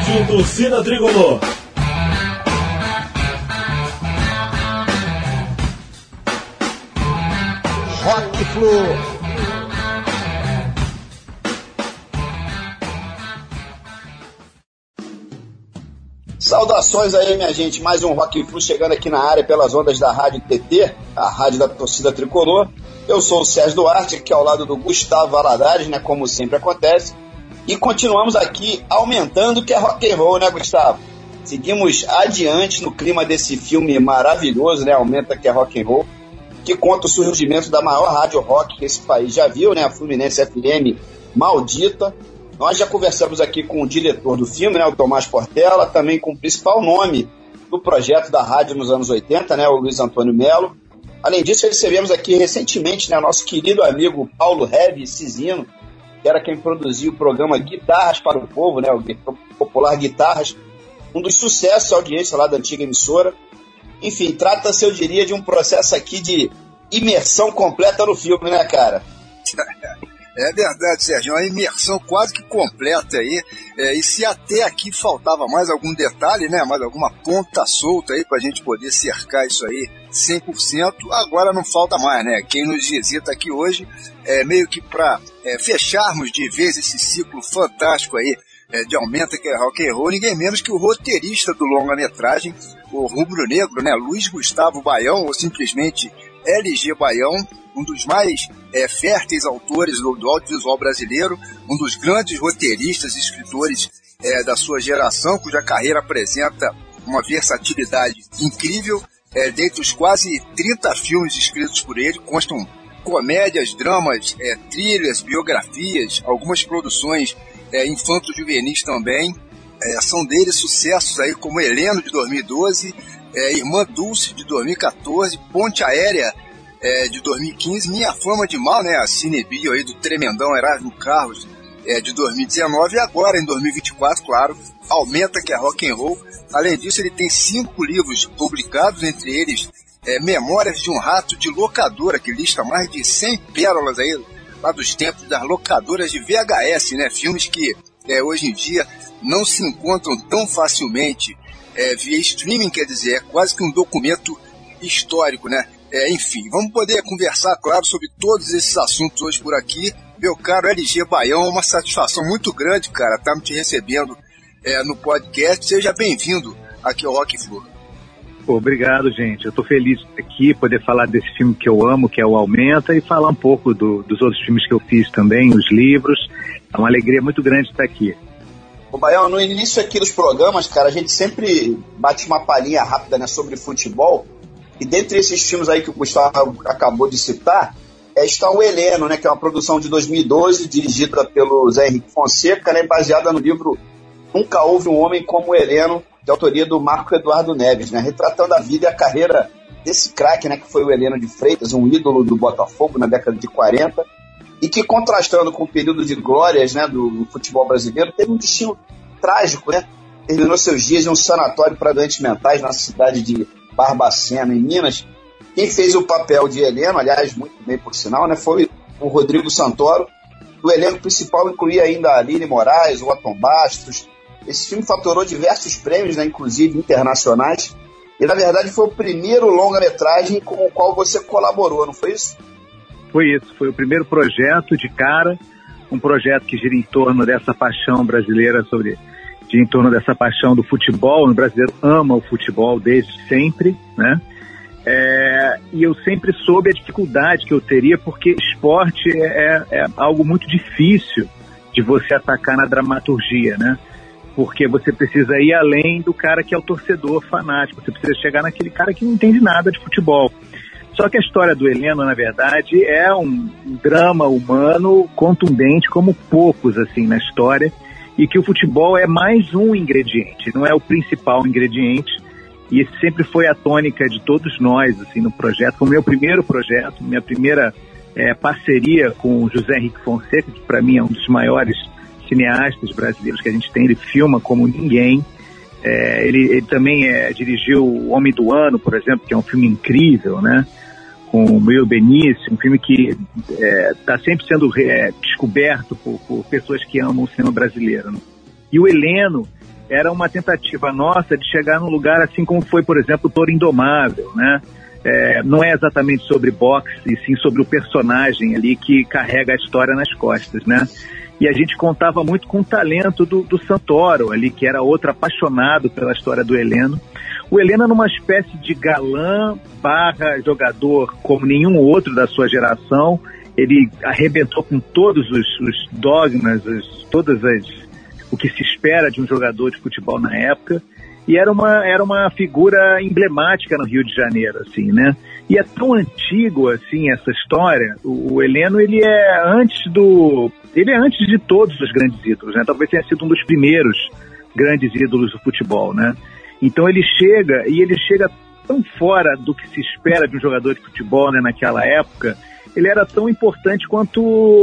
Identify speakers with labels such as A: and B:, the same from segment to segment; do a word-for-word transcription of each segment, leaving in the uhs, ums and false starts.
A: Rádio Torcida Tricolor.
B: Rock Flu.
C: Saudações aí, minha gente, mais um Rock Flu chegando aqui na área pelas ondas da Rádio T T, a rádio da Torcida Tricolor. Eu sou o Sérgio Duarte, aqui ao lado do Gustavo Valadares, né, como sempre acontece, e continuamos aqui aumentando o que é rock and roll, né, Gustavo? Seguimos adiante no clima desse filme maravilhoso, né, Aumenta que é rock and roll, que conta o surgimento da maior rádio rock que esse país já viu, né, a Fluminense F M maldita. Nós já conversamos aqui com o diretor do filme, né, o Tomás Portela, também com o principal nome do projeto da rádio nos anos oitenta, né, o Luiz Antônio Melo. Além disso, recebemos aqui recentemente, né, nosso querido amigo Paulo Reves Cisino, que era quem produziu o programa Guitarras para o Povo, né, o popular Guitarras, um dos sucessos da audiência lá da antiga emissora. Enfim, trata-se, eu diria, de um processo aqui de imersão completa no filme, né, cara?
D: É verdade, Sérgio, uma imersão quase que completa aí, é, e se até aqui faltava mais algum detalhe, né, mais alguma ponta solta aí pra gente poder cercar isso aí cem por cento, agora não falta mais, né, quem nos visita aqui hoje é meio que pra é, fecharmos de vez esse ciclo fantástico aí, é, de Aumenta que é rock and roll, ninguém menos que o roteirista do longa-metragem, o rubro-negro, né, Luiz Gustavo Baião, ou simplesmente L G Baião, um dos mais é, férteis autores do, do audiovisual brasileiro, um dos grandes roteiristas e escritores é, da sua geração, cuja carreira apresenta uma versatilidade incrível. É, dentre os quase trinta filmes escritos por ele, constam comédias, dramas, é, trilhas, biografias, algumas produções é, infanto-juvenis também. É, são dele sucessos aí como Heleno, de dois mil e doze, é, Irmã Dulce, de dois mil e catorze, Ponte Aérea, É, de dois mil e quinze, Minha Fama de Mal, né, a cinebio aí do tremendão Erasmo Carlos, é, de dois mil e dezenove, e agora em dois mil e vinte e quatro, claro, Aumenta que é rock and roll. Além disso, ele tem cinco livros publicados, entre eles é, Memórias de um Rato de Locadora, que lista mais de cem pérolas aí, lá dos tempos das locadoras de V H S, né, filmes que é, hoje em dia não se encontram tão facilmente é, via streaming, quer dizer, é quase que um documento histórico, né. É, enfim, vamos poder conversar, claro, sobre todos esses assuntos hoje por aqui. Meu caro L G Baião, uma satisfação muito grande, cara, estar tá te recebendo é, no podcast. Seja bem-vindo aqui ao Rock Flu.
E: Obrigado, gente. Eu estou feliz de estar aqui, poder falar desse filme que eu amo, que é o Aumenta, e falar um pouco do, dos outros filmes que eu fiz também, os livros. É uma alegria muito grande estar aqui.
C: Ô, Baião, no início aqui dos programas, cara, a gente sempre bate uma palhinha rápida, né, sobre futebol. E dentre esses filmes aí que o Gustavo acabou de citar, é, está o Heleno, né, que é uma produção de dois mil e doze, dirigida pelo Zé Henrique Fonseca, né, baseada no livro Nunca Houve um Homem como o Heleno, de autoria do Marco Eduardo Neves, né, retratando a vida e a carreira desse craque, né, que foi o Heleno de Freitas, um ídolo do Botafogo na década de quarenta, e que, contrastando com o período de glórias, né, do, do futebol brasileiro, teve um destino trágico, né, terminou seus dias em um sanatório para doentes mentais na cidade de Barbacena, em Minas. Quem fez o papel de Heleno, aliás, muito bem por sinal, né, foi o Rodrigo Santoro. O elenco principal incluía ainda a Aline Moraes, o Atom Bastos. Esse filme faturou diversos prêmios, né, inclusive internacionais, e na verdade foi o primeiro longa-metragem com o qual você colaborou, não foi isso?
E: Foi isso, foi o primeiro projeto de cara, um projeto que gira em torno dessa paixão brasileira sobre... de em torno dessa paixão do futebol. O brasileiro ama o futebol desde sempre, né? É, e eu sempre soube a dificuldade que eu teria, porque esporte é, é algo muito difícil de você atacar na dramaturgia, né? Porque você precisa ir além do cara que é o torcedor fanático, você precisa chegar naquele cara que não entende nada de futebol. Só que a história do Heleno, na verdade, é um, um drama humano contundente como poucos, assim, na história, e que o futebol é mais um ingrediente, não é o principal ingrediente, e esse sempre foi a tônica de todos nós, assim, no projeto. Foi o meu primeiro projeto, minha primeira é, parceria com o José Henrique Fonseca, que para mim é um dos maiores cineastas brasileiros que a gente tem. Ele filma como ninguém. É, ele, ele também é, dirigiu O Homem do Ano, por exemplo, que é um filme incrível, né? Com o Will Benício, um filme que está é, sempre sendo é, descoberto por, por pessoas que amam o cinema brasileiro, né? E o Heleno era uma tentativa nossa de chegar num lugar assim como foi, por exemplo, o Toro Indomável, né? É, não é exatamente sobre boxe, e sim sobre o personagem ali que carrega a história nas costas, né? E a gente contava muito com o talento do, do Santoro ali, que era outro apaixonado pela história do Heleno. O Heleno era uma espécie de galã barra jogador como nenhum outro da sua geração. Ele arrebentou com todos os, os dogmas, os, todas as, o que se espera de um jogador de futebol na época. E era uma, era uma figura emblemática no Rio de Janeiro, assim, né? E é tão antigo, assim, essa história. O, o Heleno, ele é antes do... Ele é antes de todos os grandes ídolos, né? Talvez tenha sido um dos primeiros grandes ídolos do futebol, né? Então ele chega, e ele chega tão fora do que se espera de um jogador de futebol, né, naquela época. Ele era tão importante quanto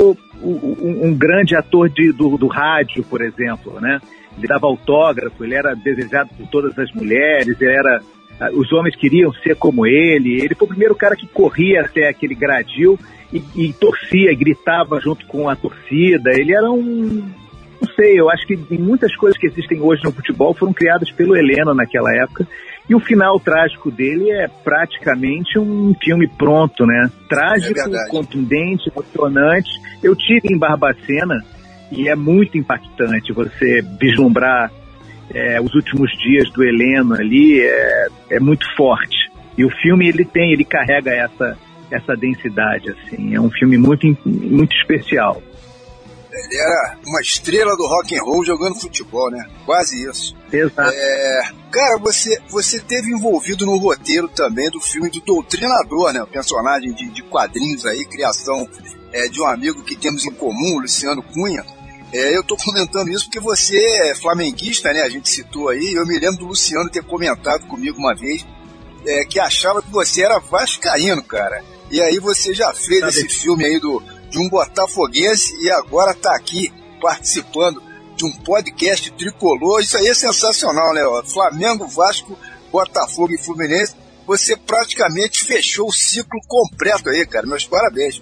E: um, um grande ator de, do, do rádio, por exemplo, né? Ele dava autógrafo, ele era desejado por todas as mulheres, ele era, os homens queriam ser como ele. Ele foi o primeiro cara que corria até aquele gradil e, e torcia, e gritava junto com a torcida. Ele era um... Não sei, eu acho que muitas coisas que existem hoje no futebol foram criadas pelo Heleno naquela época. E o final trágico dele é praticamente um filme pronto, né? Trágico, é contundente, emocionante. Eu tive em Barbacena e é muito impactante você vislumbrar é, os últimos dias do Heleno ali, é, é muito forte. E o filme, ele tem, ele carrega essa, essa densidade, assim. É um filme muito, muito especial.
D: Ele era uma estrela do rock and roll jogando futebol, né? Quase isso.
E: Exato.
D: É, cara, você, você teve envolvido no roteiro também do filme do Doutrinador, né? O personagem de, de quadrinhos aí, criação é, de um amigo que temos em comum, Luciano Cunha. É, eu tô comentando isso porque você é flamenguista, né? A gente citou aí. Eu me lembro do Luciano ter comentado comigo uma vez é, que achava que você era vascaíno, cara. E aí você já fez Sabe. esse filme aí do... de um botafoguense e agora está aqui participando de um podcast tricolor. Isso aí é sensacional, né? Flamengo, Vasco, Botafogo e Fluminense. Você praticamente fechou o ciclo completo aí, cara. Meus parabéns.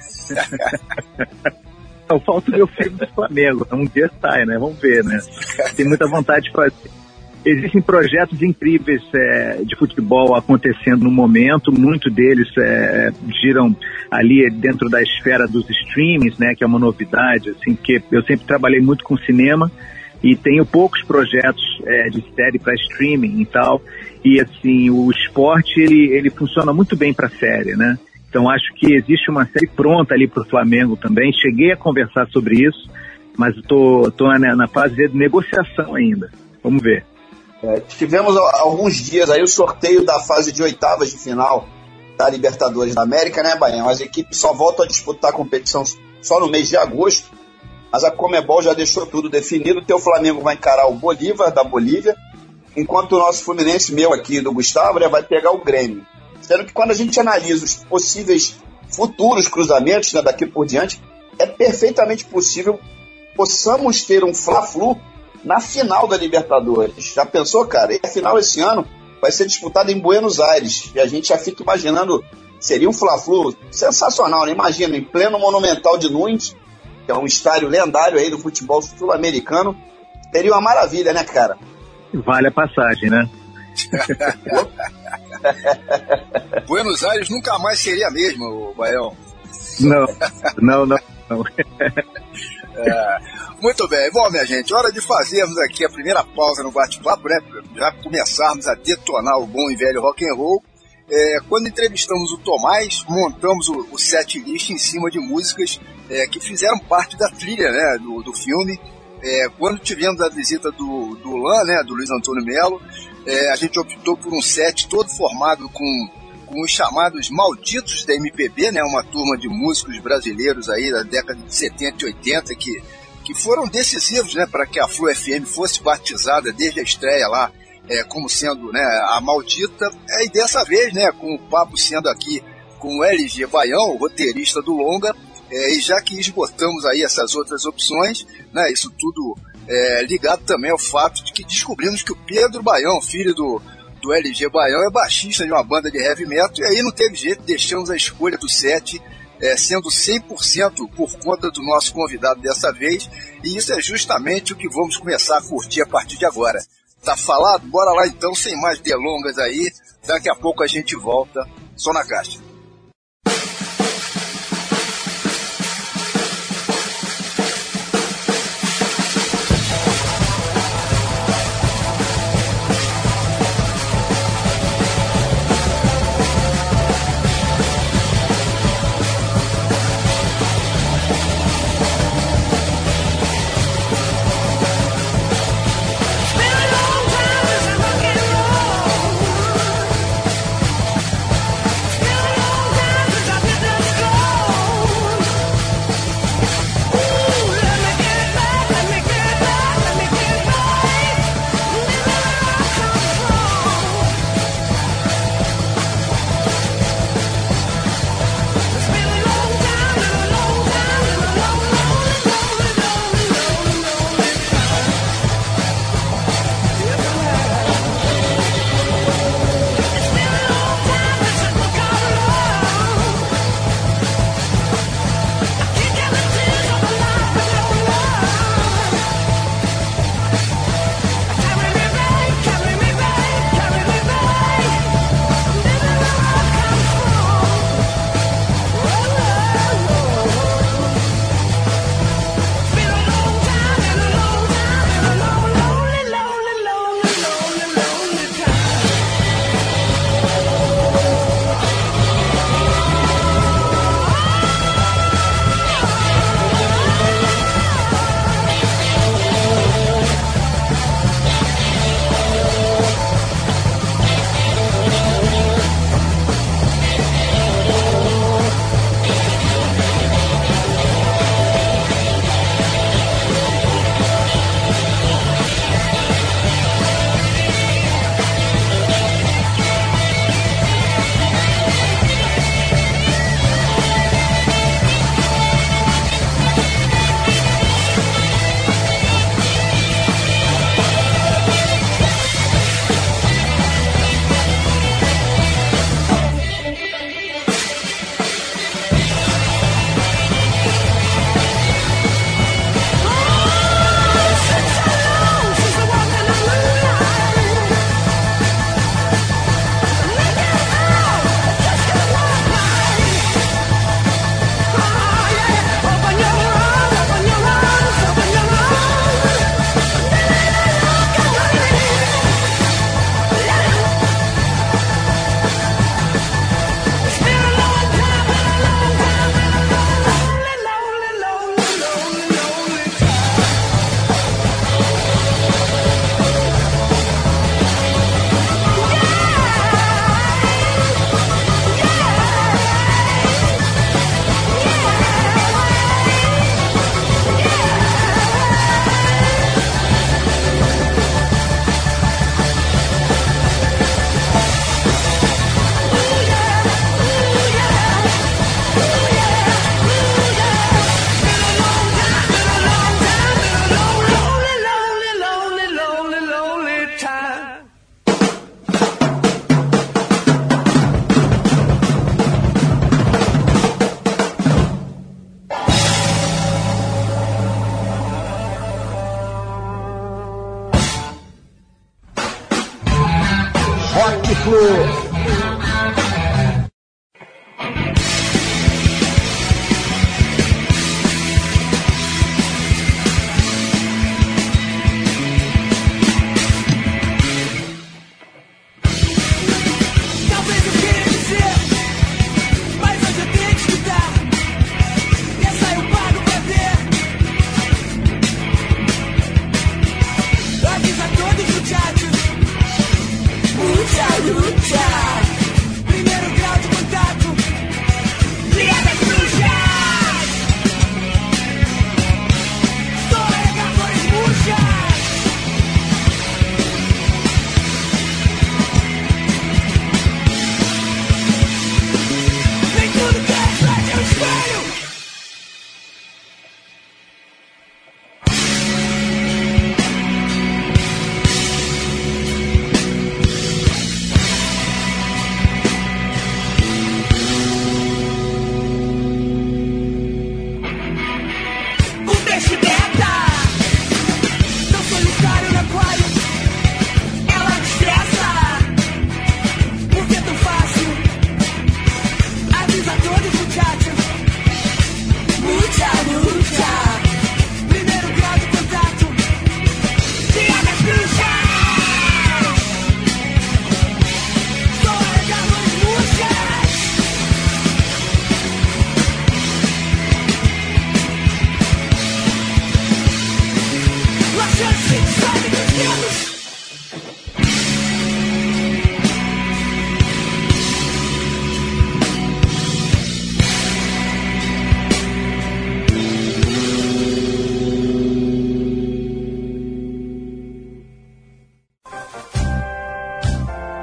E: Não, falta o meu filme do Flamengo. Um dia sai, né? Vamos ver, né? Tem muita vontade de fazer. Existem projetos incríveis é, de futebol acontecendo no momento, muitos deles é, giram ali dentro da esfera dos streamings, né, que é uma novidade, assim, porque eu sempre trabalhei muito com cinema e tenho poucos projetos é, de série para streaming e tal, e assim, o esporte ele, ele funciona muito bem para série, né? Então acho que existe uma série pronta ali para o Flamengo também. Cheguei a conversar sobre isso, mas estou tô, tô na, na fase de negociação ainda. Vamos ver.
C: É, tivemos há alguns dias aí o sorteio da fase de oitavas de final da Libertadores da América, né, Baião? As equipes só voltam a disputar a competição só no mês de agosto, mas a Conmebol já deixou tudo definido. O teu Flamengo vai encarar o Bolívar, da Bolívia, enquanto o nosso Fluminense, meu aqui, do Gustavo, né, vai pegar o Grêmio. Sendo que quando a gente analisa os possíveis futuros cruzamentos, né, daqui por diante, é perfeitamente possível possamos ter um Fla-Flu na final da Libertadores. Já pensou, cara? E a final esse ano vai ser disputada em Buenos Aires. E a gente já fica imaginando, seria um Fla-Flu sensacional, né? Imagina, em pleno Monumental de Nunes, que é um estádio lendário aí do futebol sul-americano. Seria uma maravilha, né, cara?
E: Vale a passagem, né?
D: Buenos Aires nunca mais seria a mesma, o Baião.
E: Não, não, não. não.
D: É, muito bem, bom, minha gente, hora de fazermos aqui a primeira pausa no bate-papo, né? Já começarmos a detonar o bom e velho rock and roll. É, quando entrevistamos o Tomás, montamos o, o set list em cima de músicas é, que fizeram parte da trilha, né, do, do filme. É, quando tivemos a visita do, do Lan, né, do Luiz Antônio Melo, é, a gente optou por um set todo formado com, com os chamados malditos da M P B, né, uma turma de músicos brasileiros aí da década de setenta e oitenta que, que foram decisivos, né, para que a Flu F M fosse batizada desde a estreia lá é, como sendo, né, a maldita. É, e dessa vez, né, com o papo sendo aqui com o L G Baião, o roteirista do longa. É, e já que esgotamos aí essas outras opções, né, isso tudo é, ligado também ao fato de que descobrimos que o Pedro Baião, filho do, do L G Baião, é baixista de uma banda de heavy metal, e aí não teve jeito, deixamos a escolha do set é, sendo cem por cento por conta do nosso convidado dessa vez, e isso é justamente o que vamos começar a curtir a partir de agora. Tá falado? Bora lá então, sem mais delongas aí, daqui a pouco a gente volta, só na caixa.
A: Been a long time since rock and roll.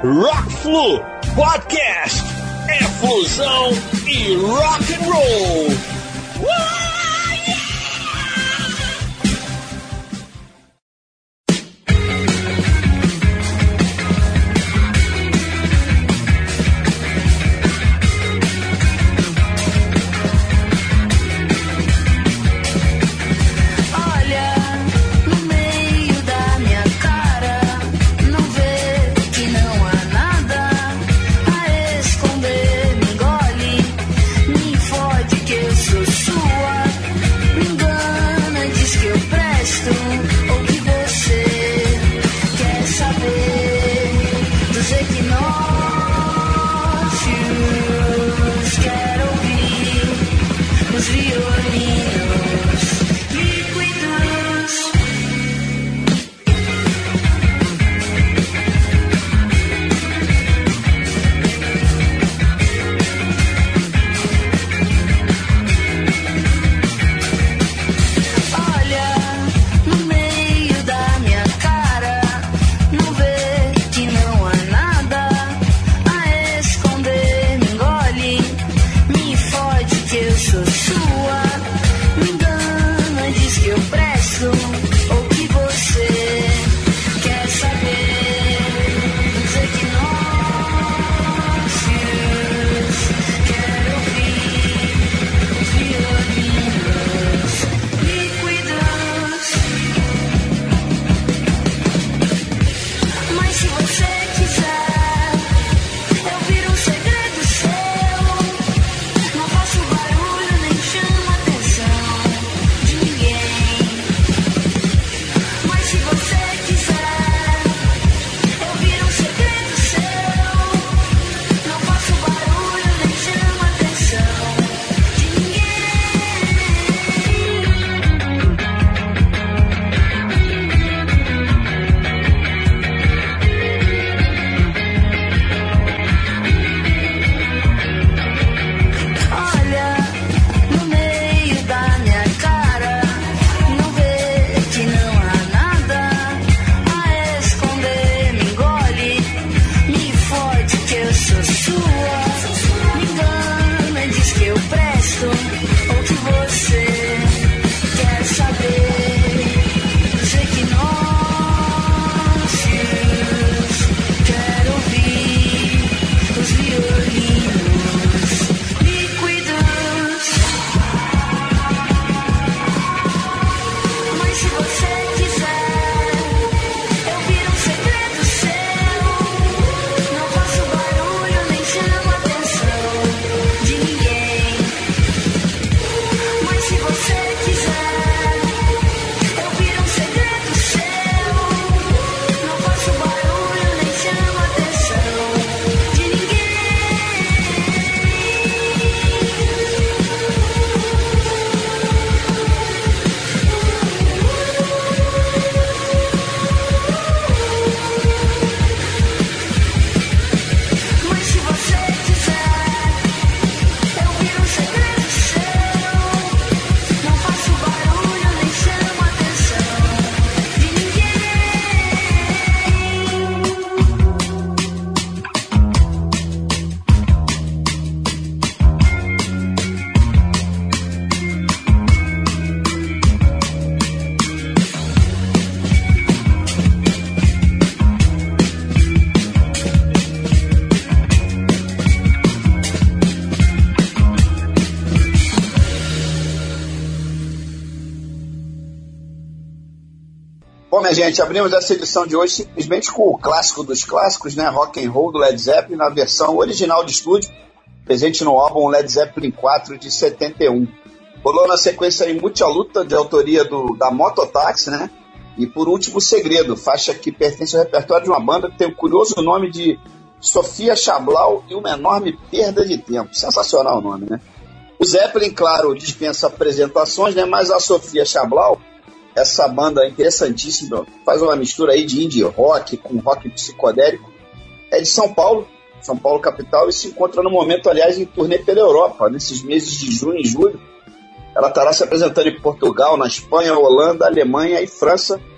A: Rock Flu Podcast é fusão e rock and roll. Uh!
C: Bom, minha gente, abrimos essa edição de hoje simplesmente com o clássico dos clássicos, né? Rock and Roll do Led Zeppelin na versão original de estúdio, presente no álbum Led Zeppelin quatro de setenta e um. Rolou na sequência aí Mucha Luta, de autoria do, da Mototaxi, né? E por último, Segredo, faixa que pertence ao repertório de uma banda que tem o curioso nome de Sofia Chablau e uma enorme perda de tempo. Sensacional o nome, né? O Zeppelin, claro, dispensa apresentações, né? Mas a Sofia Chablau, essa banda interessantíssima, faz uma mistura aí de indie rock com rock psicodélico, é de São Paulo, São Paulo capital, e se encontra no momento, aliás, em turnê pela Europa, nesses meses de junho e julho. Ela estará se apresentando em Portugal, na Espanha, Holanda, Alemanha e França,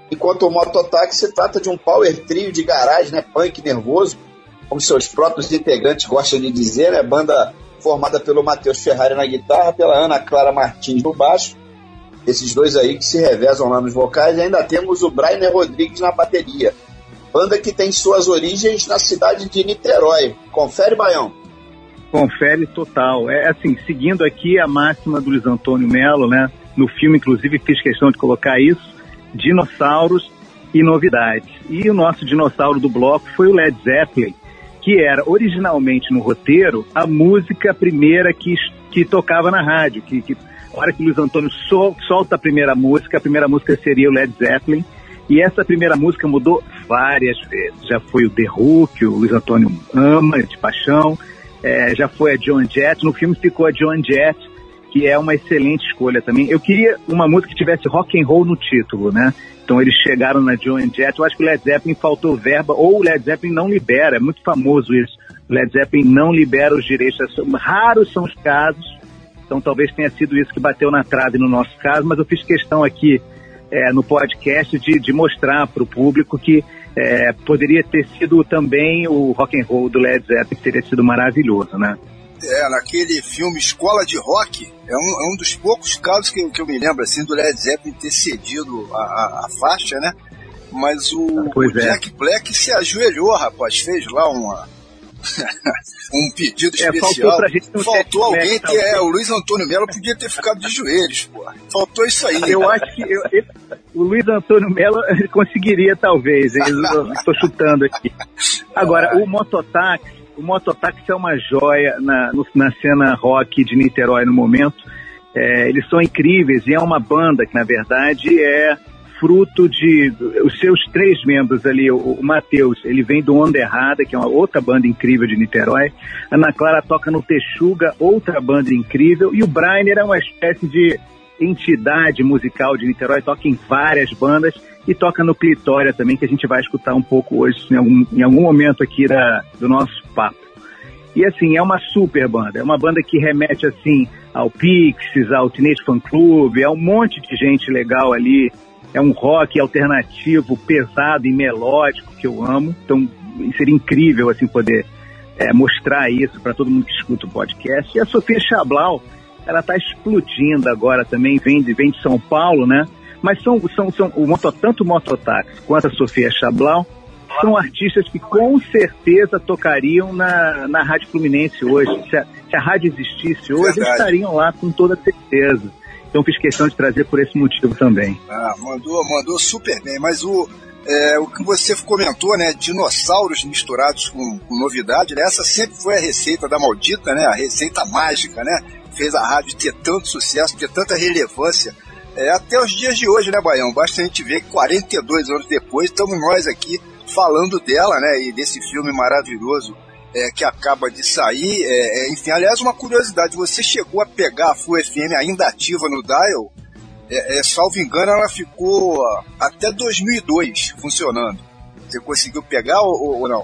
C: enquanto o Mototáxi se trata de um power trio de garagem, né, punk nervoso, como seus próprios integrantes gostam de dizer, né, banda formada pelo Matheus Ferrari na guitarra, pela Ana Clara Martins no baixo, esses dois aí que se revezam lá nos vocais, e ainda temos o Brainer Rodrigues na bateria, banda que tem suas origens na cidade de Niterói. Confere, Baião?
E: Confere total. É assim, seguindo aqui a máxima do Luiz Antônio Melo, né? No filme, inclusive, fiz questão de colocar isso: dinossauros e novidades. E o nosso dinossauro do bloco foi o Led Zeppelin, que era originalmente no roteiro a música primeira que, que tocava na rádio. Que, que, a hora que o Luiz Antônio sol, solta a primeira música, a primeira música seria o Led Zeppelin. E essa primeira música mudou várias vezes. Já foi o The Who, que o Luiz Antônio ama de paixão. É, já foi a Joan Jett. No filme ficou a Joan Jett, que é uma excelente escolha também. Eu queria uma música que tivesse rock and roll no título, né? Então eles chegaram na Joan Jett. Eu acho que o Led Zeppelin faltou verba, ou o Led Zeppelin não libera. É muito famoso isso. O Led Zeppelin não libera os direitos. Raros são os casos. Então talvez tenha sido isso que bateu na trave no nosso caso, mas eu fiz questão aqui É, no podcast de, de mostrar para o público que é, poderia ter sido também o rock and roll do Led Zeppelin, que teria sido maravilhoso, né?
D: É, naquele filme Escola de Rock, é um, é um dos poucos casos que, que eu me lembro, assim, do Led Zeppelin ter cedido a, a, a faixa, né? Mas o, o Jack é. Black se ajoelhou, rapaz, fez lá uma... um pedido
E: é,
D: especial.
E: Faltou, gente
D: faltou alguém que é, o Luiz Antônio Melo podia ter ficado de joelhos, pô. Faltou isso aí.
E: Eu né? acho que eu, ele, o Luiz Antônio Melo conseguiria, talvez. Estou chutando aqui. Agora, o Mototáxi, o Mototáxi é uma joia na, na cena rock de Niterói no momento. É, eles são incríveis e é uma banda que, na verdade, é fruto de os seus três membros ali. O, o Matheus, ele vem do Onda Errada, que é uma outra banda incrível de Niterói. A Ana Clara toca no Texuga, outra banda incrível. E o Brainer é uma espécie de entidade musical de Niterói, toca em várias bandas e toca no Clitória também, que a gente vai escutar um pouco hoje, em algum, em algum momento aqui da, do nosso papo. E assim, é uma super banda, é uma banda que remete assim ao Pixies, ao Teenage Fan Club, é um monte de gente legal ali. É um rock alternativo, pesado e melódico que eu amo. Então seria incrível assim, poder é, mostrar isso para todo mundo que escuta o podcast. E a Sofia Chablau, ela está explodindo agora também, vem de, vem de São Paulo, né? Mas são, são, são o moto, tanto o Mototáxi quanto a Sofia Chablau são artistas que com certeza tocariam na, na Rádio Fluminense hoje. Se a, se a rádio existisse hoje, Verdade. Eles estariam lá com toda certeza. Então fiz questão de trazer por esse motivo também.
D: Ah, mandou, mandou super bem, mas o, é, o que você comentou, né, dinossauros misturados com, com novidade, né, essa sempre foi a receita da maldita, né, a receita mágica, né, fez a rádio ter tanto sucesso, ter tanta relevância, é, até os dias de hoje, né, Baião? Basta a gente ver que quarenta e dois anos depois, estamos nós aqui falando dela, né, e desse filme maravilhoso, É, que acaba de sair, é, é, enfim, aliás, uma curiosidade, você chegou a pegar a Flu F M ainda ativa no Dial? É, é, salvo engano, ela ficou até dois mil e dois funcionando. Você conseguiu pegar ou, ou não?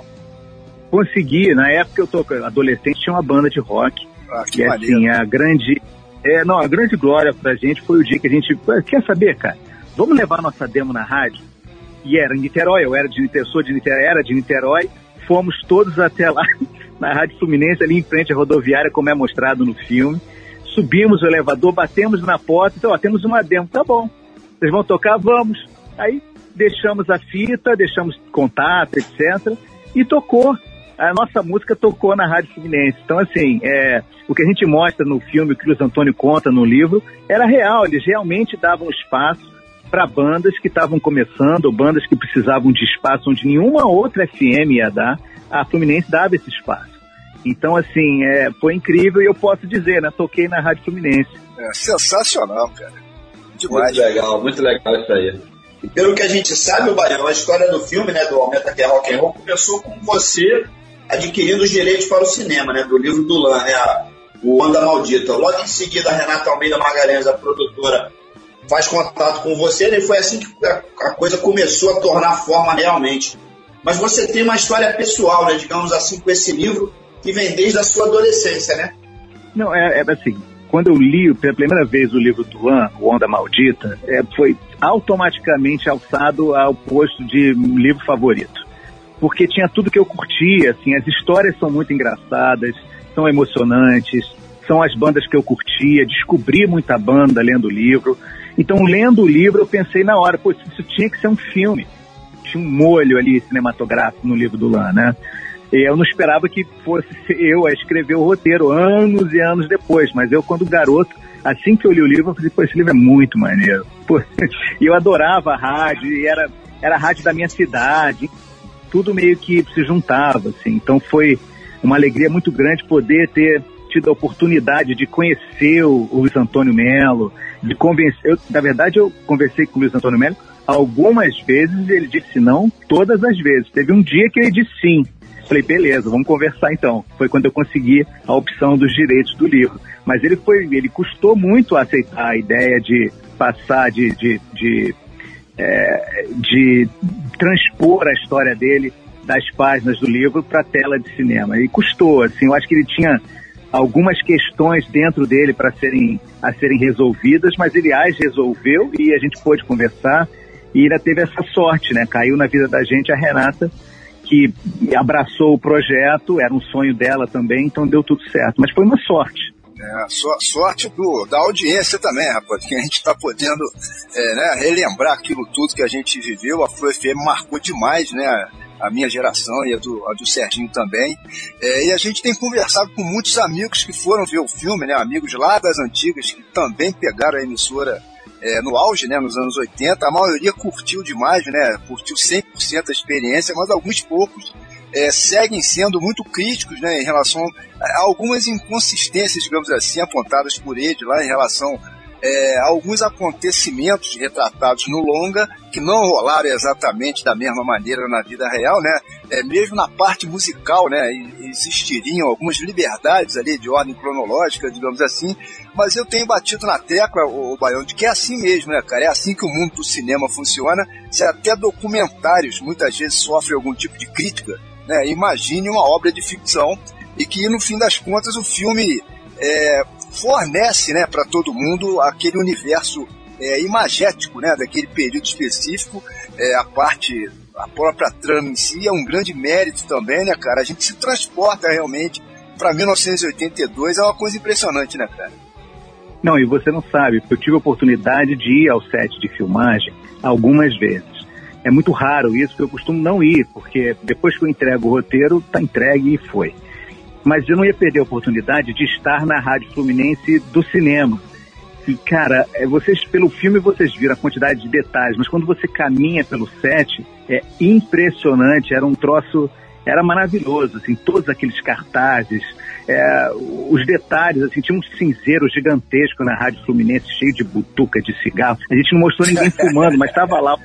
E: Consegui, na época eu tô adolescente, tinha uma banda de rock,
D: ah, que
E: e
D: maneiro.
E: Assim, a grande, é, não, a grande glória pra gente foi o dia que a gente, quer saber, cara, vamos levar nossa demo na rádio? E era em Niterói, eu era de Niterói, sou de Niterói, era de Niterói. Fomos todos até lá, na Rádio Fluminense, ali em frente à rodoviária, como é mostrado no filme. Subimos o elevador, batemos na porta, então, ó, temos uma demo, tá bom. Vocês vão tocar? Vamos. Aí deixamos a fita, deixamos contato, etcétera. E tocou. A nossa música tocou na Rádio Fluminense. Então, assim, é, o que a gente mostra no filme, o que o Luiz Antônio conta no livro, era real. Eles realmente davam espaço para bandas que estavam começando, ou bandas que precisavam de espaço onde nenhuma outra F M ia dar, a Fluminense dava esse espaço. Então, assim, é, foi incrível e eu posso dizer, né, toquei na Rádio Fluminense.
D: É sensacional, cara. Demais.
C: Muito legal, muito legal isso aí. E pelo que a gente sabe, o Baião, a história do filme, né, do Aumenta que é Rock and Roll, começou com você adquirindo os direitos para o cinema, né, do livro do Lan, né, o Onda Maldita. Logo em seguida, a Renata Almeida Magalhães, a produtora, faz contato com você, né? E foi assim que a coisa começou a tornar forma realmente. Mas você tem uma história pessoal, né, digamos assim, com esse livro, que vem desde a sua adolescência, né?
E: Não, é, é assim, quando eu li pela primeira vez o livro do Lan, O Onda Maldita, é, foi automaticamente alçado ao posto de livro favorito. Porque tinha tudo que eu curtia, assim, as histórias são muito engraçadas, são emocionantes, são as bandas que eu curtia, descobri muita banda lendo o livro. Então, lendo o livro, eu pensei na hora, pô, isso tinha que ser um filme. Tinha um molho ali cinematográfico no livro do Lan, né? E eu não esperava que fosse eu a escrever o roteiro anos e anos depois, mas eu, quando garoto, assim que eu li o livro, eu falei, pô, esse livro é muito maneiro. Pô, e eu adorava a rádio, e era, era a rádio da minha cidade, tudo meio que se juntava, assim. Então foi uma alegria muito grande poder ter tido a oportunidade de conhecer o, o Luiz Antônio Melo, de convencer, eu, na verdade eu conversei com o Luiz Antônio Melo algumas vezes, ele disse não todas as vezes. Teve um dia que ele disse sim. Falei, beleza, vamos conversar então. Foi quando eu consegui a opção dos direitos do livro. Mas ele foi, ele custou muito a aceitar a ideia de passar, de, de, de, é, de transpor a história dele das páginas do livro para a tela de cinema. E custou, assim, eu acho que ele tinha algumas questões dentro dele para serem, a serem resolvidas, mas ele as resolveu e a gente pôde conversar e ainda teve essa sorte, né? Caiu na vida da gente a Renata, que abraçou o projeto, era um sonho dela também, então deu tudo certo. Mas foi uma sorte.
D: É, so, sorte do, da audiência também, rapaz, que a gente está podendo é, né, relembrar aquilo tudo que a gente viveu. A Flu F M marcou demais, né, a minha geração e a do, a do Serginho também. É, e a gente tem conversado com muitos amigos que foram ver o filme, né, amigos lá das antigas, que também pegaram a emissora É, no auge, né, nos anos oitenta, a maioria curtiu demais, né, curtiu cem por cento a experiência, mas alguns poucos é, seguem sendo muito críticos, né, em relação a algumas inconsistências, digamos assim, apontadas por ele lá em relação é, a alguns acontecimentos retratados no longa que não rolaram exatamente da mesma maneira na vida real, né, é, mesmo na parte musical, né, existiriam algumas liberdades ali de ordem cronológica, digamos assim. Mas eu tenho batido na tecla, o Baião, de que é assim mesmo, né, cara? É assim que o mundo do cinema funciona. Se até documentários muitas vezes sofrem algum tipo de crítica, né? Imagine uma obra de ficção e que, no fim das contas, o filme é, fornece, né, para todo mundo aquele universo é, imagético, né, daquele período específico. É, a parte, a própria trama em si é um grande mérito também, né, cara? A gente se transporta realmente para mil novecentos e oitenta e dois, é uma coisa impressionante, né, cara?
E: Não, e você não sabe, eu tive a oportunidade de ir ao set de filmagem algumas vezes. É muito raro isso, porque eu costumo não ir, porque depois que eu entrego o roteiro, tá entregue e foi. Mas eu não ia perder a oportunidade de estar na Rádio Fluminense do cinema. E, cara, vocês, pelo filme vocês viram a quantidade de detalhes, mas quando você caminha pelo set, é impressionante, era um troço, era maravilhoso, assim, todos aqueles cartazes, É, os detalhes, assim, tinha um cinzeiro gigantesco na Rádio Fluminense, cheio de butuca, de cigarro. A gente não mostrou ninguém fumando, mas estava lá,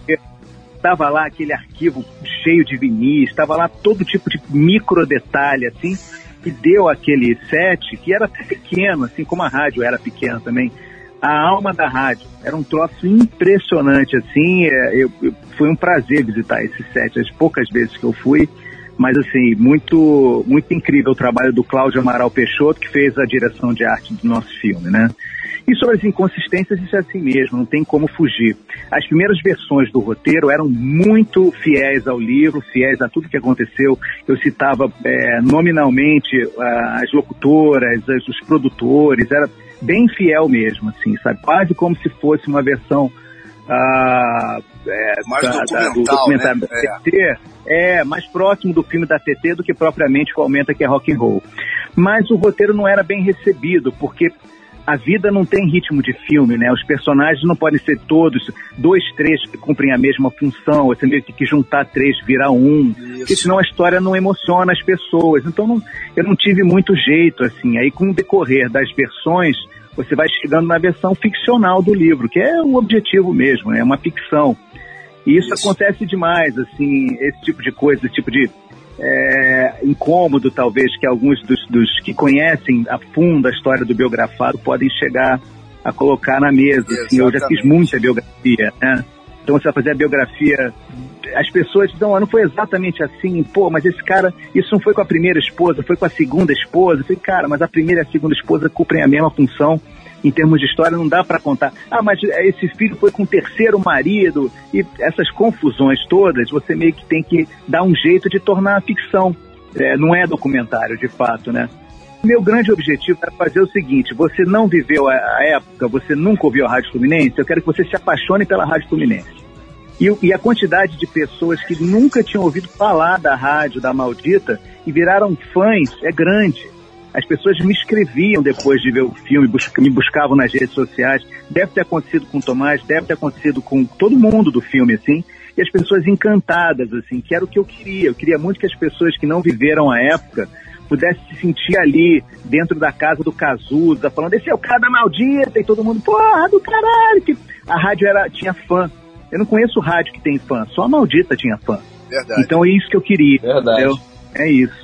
E: estava lá aquele arquivo cheio de vinis, estava lá todo tipo de micro detalhe, assim, que deu aquele set, que era até pequeno, assim como a rádio era pequena também. A alma da rádio, era um troço impressionante, assim, é, eu, eu, foi um prazer visitar esse set, as poucas vezes que eu fui. Mas, assim, muito, muito incrível o trabalho do Cláudio Amaral Peixoto, que fez a direção de arte do nosso filme, né? E sobre as inconsistências, isso é assim mesmo, não tem como fugir. As primeiras versões do roteiro eram muito fiéis ao livro, fiéis a tudo que aconteceu. Eu citava é, nominalmente as locutoras, os produtores, era bem fiel mesmo, assim, sabe? Quase como se fosse uma versão... Ah, é,
D: mais
E: da,
D: documental,
E: da, do documentário
D: né?
E: da T T, é. é mais próximo do filme da T T do que propriamente que aumenta que é rock and roll. Mas o roteiro não era bem recebido, porque a vida não tem ritmo de filme, né? Os personagens não podem ser todos, dois, três que cumprem a mesma função, você tem que juntar três, virar um, Isso. porque senão a história não emociona as pessoas. Então não, eu não tive muito jeito, assim. Aí com o decorrer das versões, você vai chegando na versão ficcional do livro, que é o objetivo mesmo, né? É uma ficção. E isso, isso acontece demais, assim, esse tipo de coisa, esse tipo de é, incômodo, talvez, que alguns dos, dos que conhecem a fundo a história do biografado podem chegar a colocar na mesa. Assim, eu já fiz muita biografia, né? Então você vai fazer a biografia, as pessoas dizem, oh, não foi exatamente assim, pô, mas esse cara, isso não foi com a primeira esposa, foi com a segunda esposa. Eu falei, cara, mas a primeira e a segunda esposa cumprem a mesma função. Em termos de história, não dá para contar. Ah, mas esse filho foi com o terceiro marido. E essas confusões todas, você meio que tem que dar um jeito de tornar a ficção. É, não é documentário, de fato, né? Meu grande objetivo era fazer o seguinte: você não viveu a, a época, você nunca ouviu a Rádio Fluminense, eu quero que você se apaixone pela Rádio Fluminense. E, e a quantidade de pessoas que nunca tinham ouvido falar da rádio, da Maldita, e viraram fãs, é grande. As pessoas me escreviam depois de ver o filme, busca, me buscavam nas redes sociais. Deve ter acontecido com o Tomás, deve ter acontecido com todo mundo do filme, assim. E as pessoas encantadas, assim, que era o que eu queria. Eu queria muito que as pessoas que não viveram a época pudessem se sentir ali, dentro da casa do Cazuza, falando, esse é o cara da Maldita, e todo mundo, porra, do caralho. Que a rádio era, tinha fã. Eu não conheço rádio que tem fã, só a Maldita tinha fã.
D: Verdade.
E: Então é isso que eu queria.
C: Verdade.
E: Entendeu? É isso.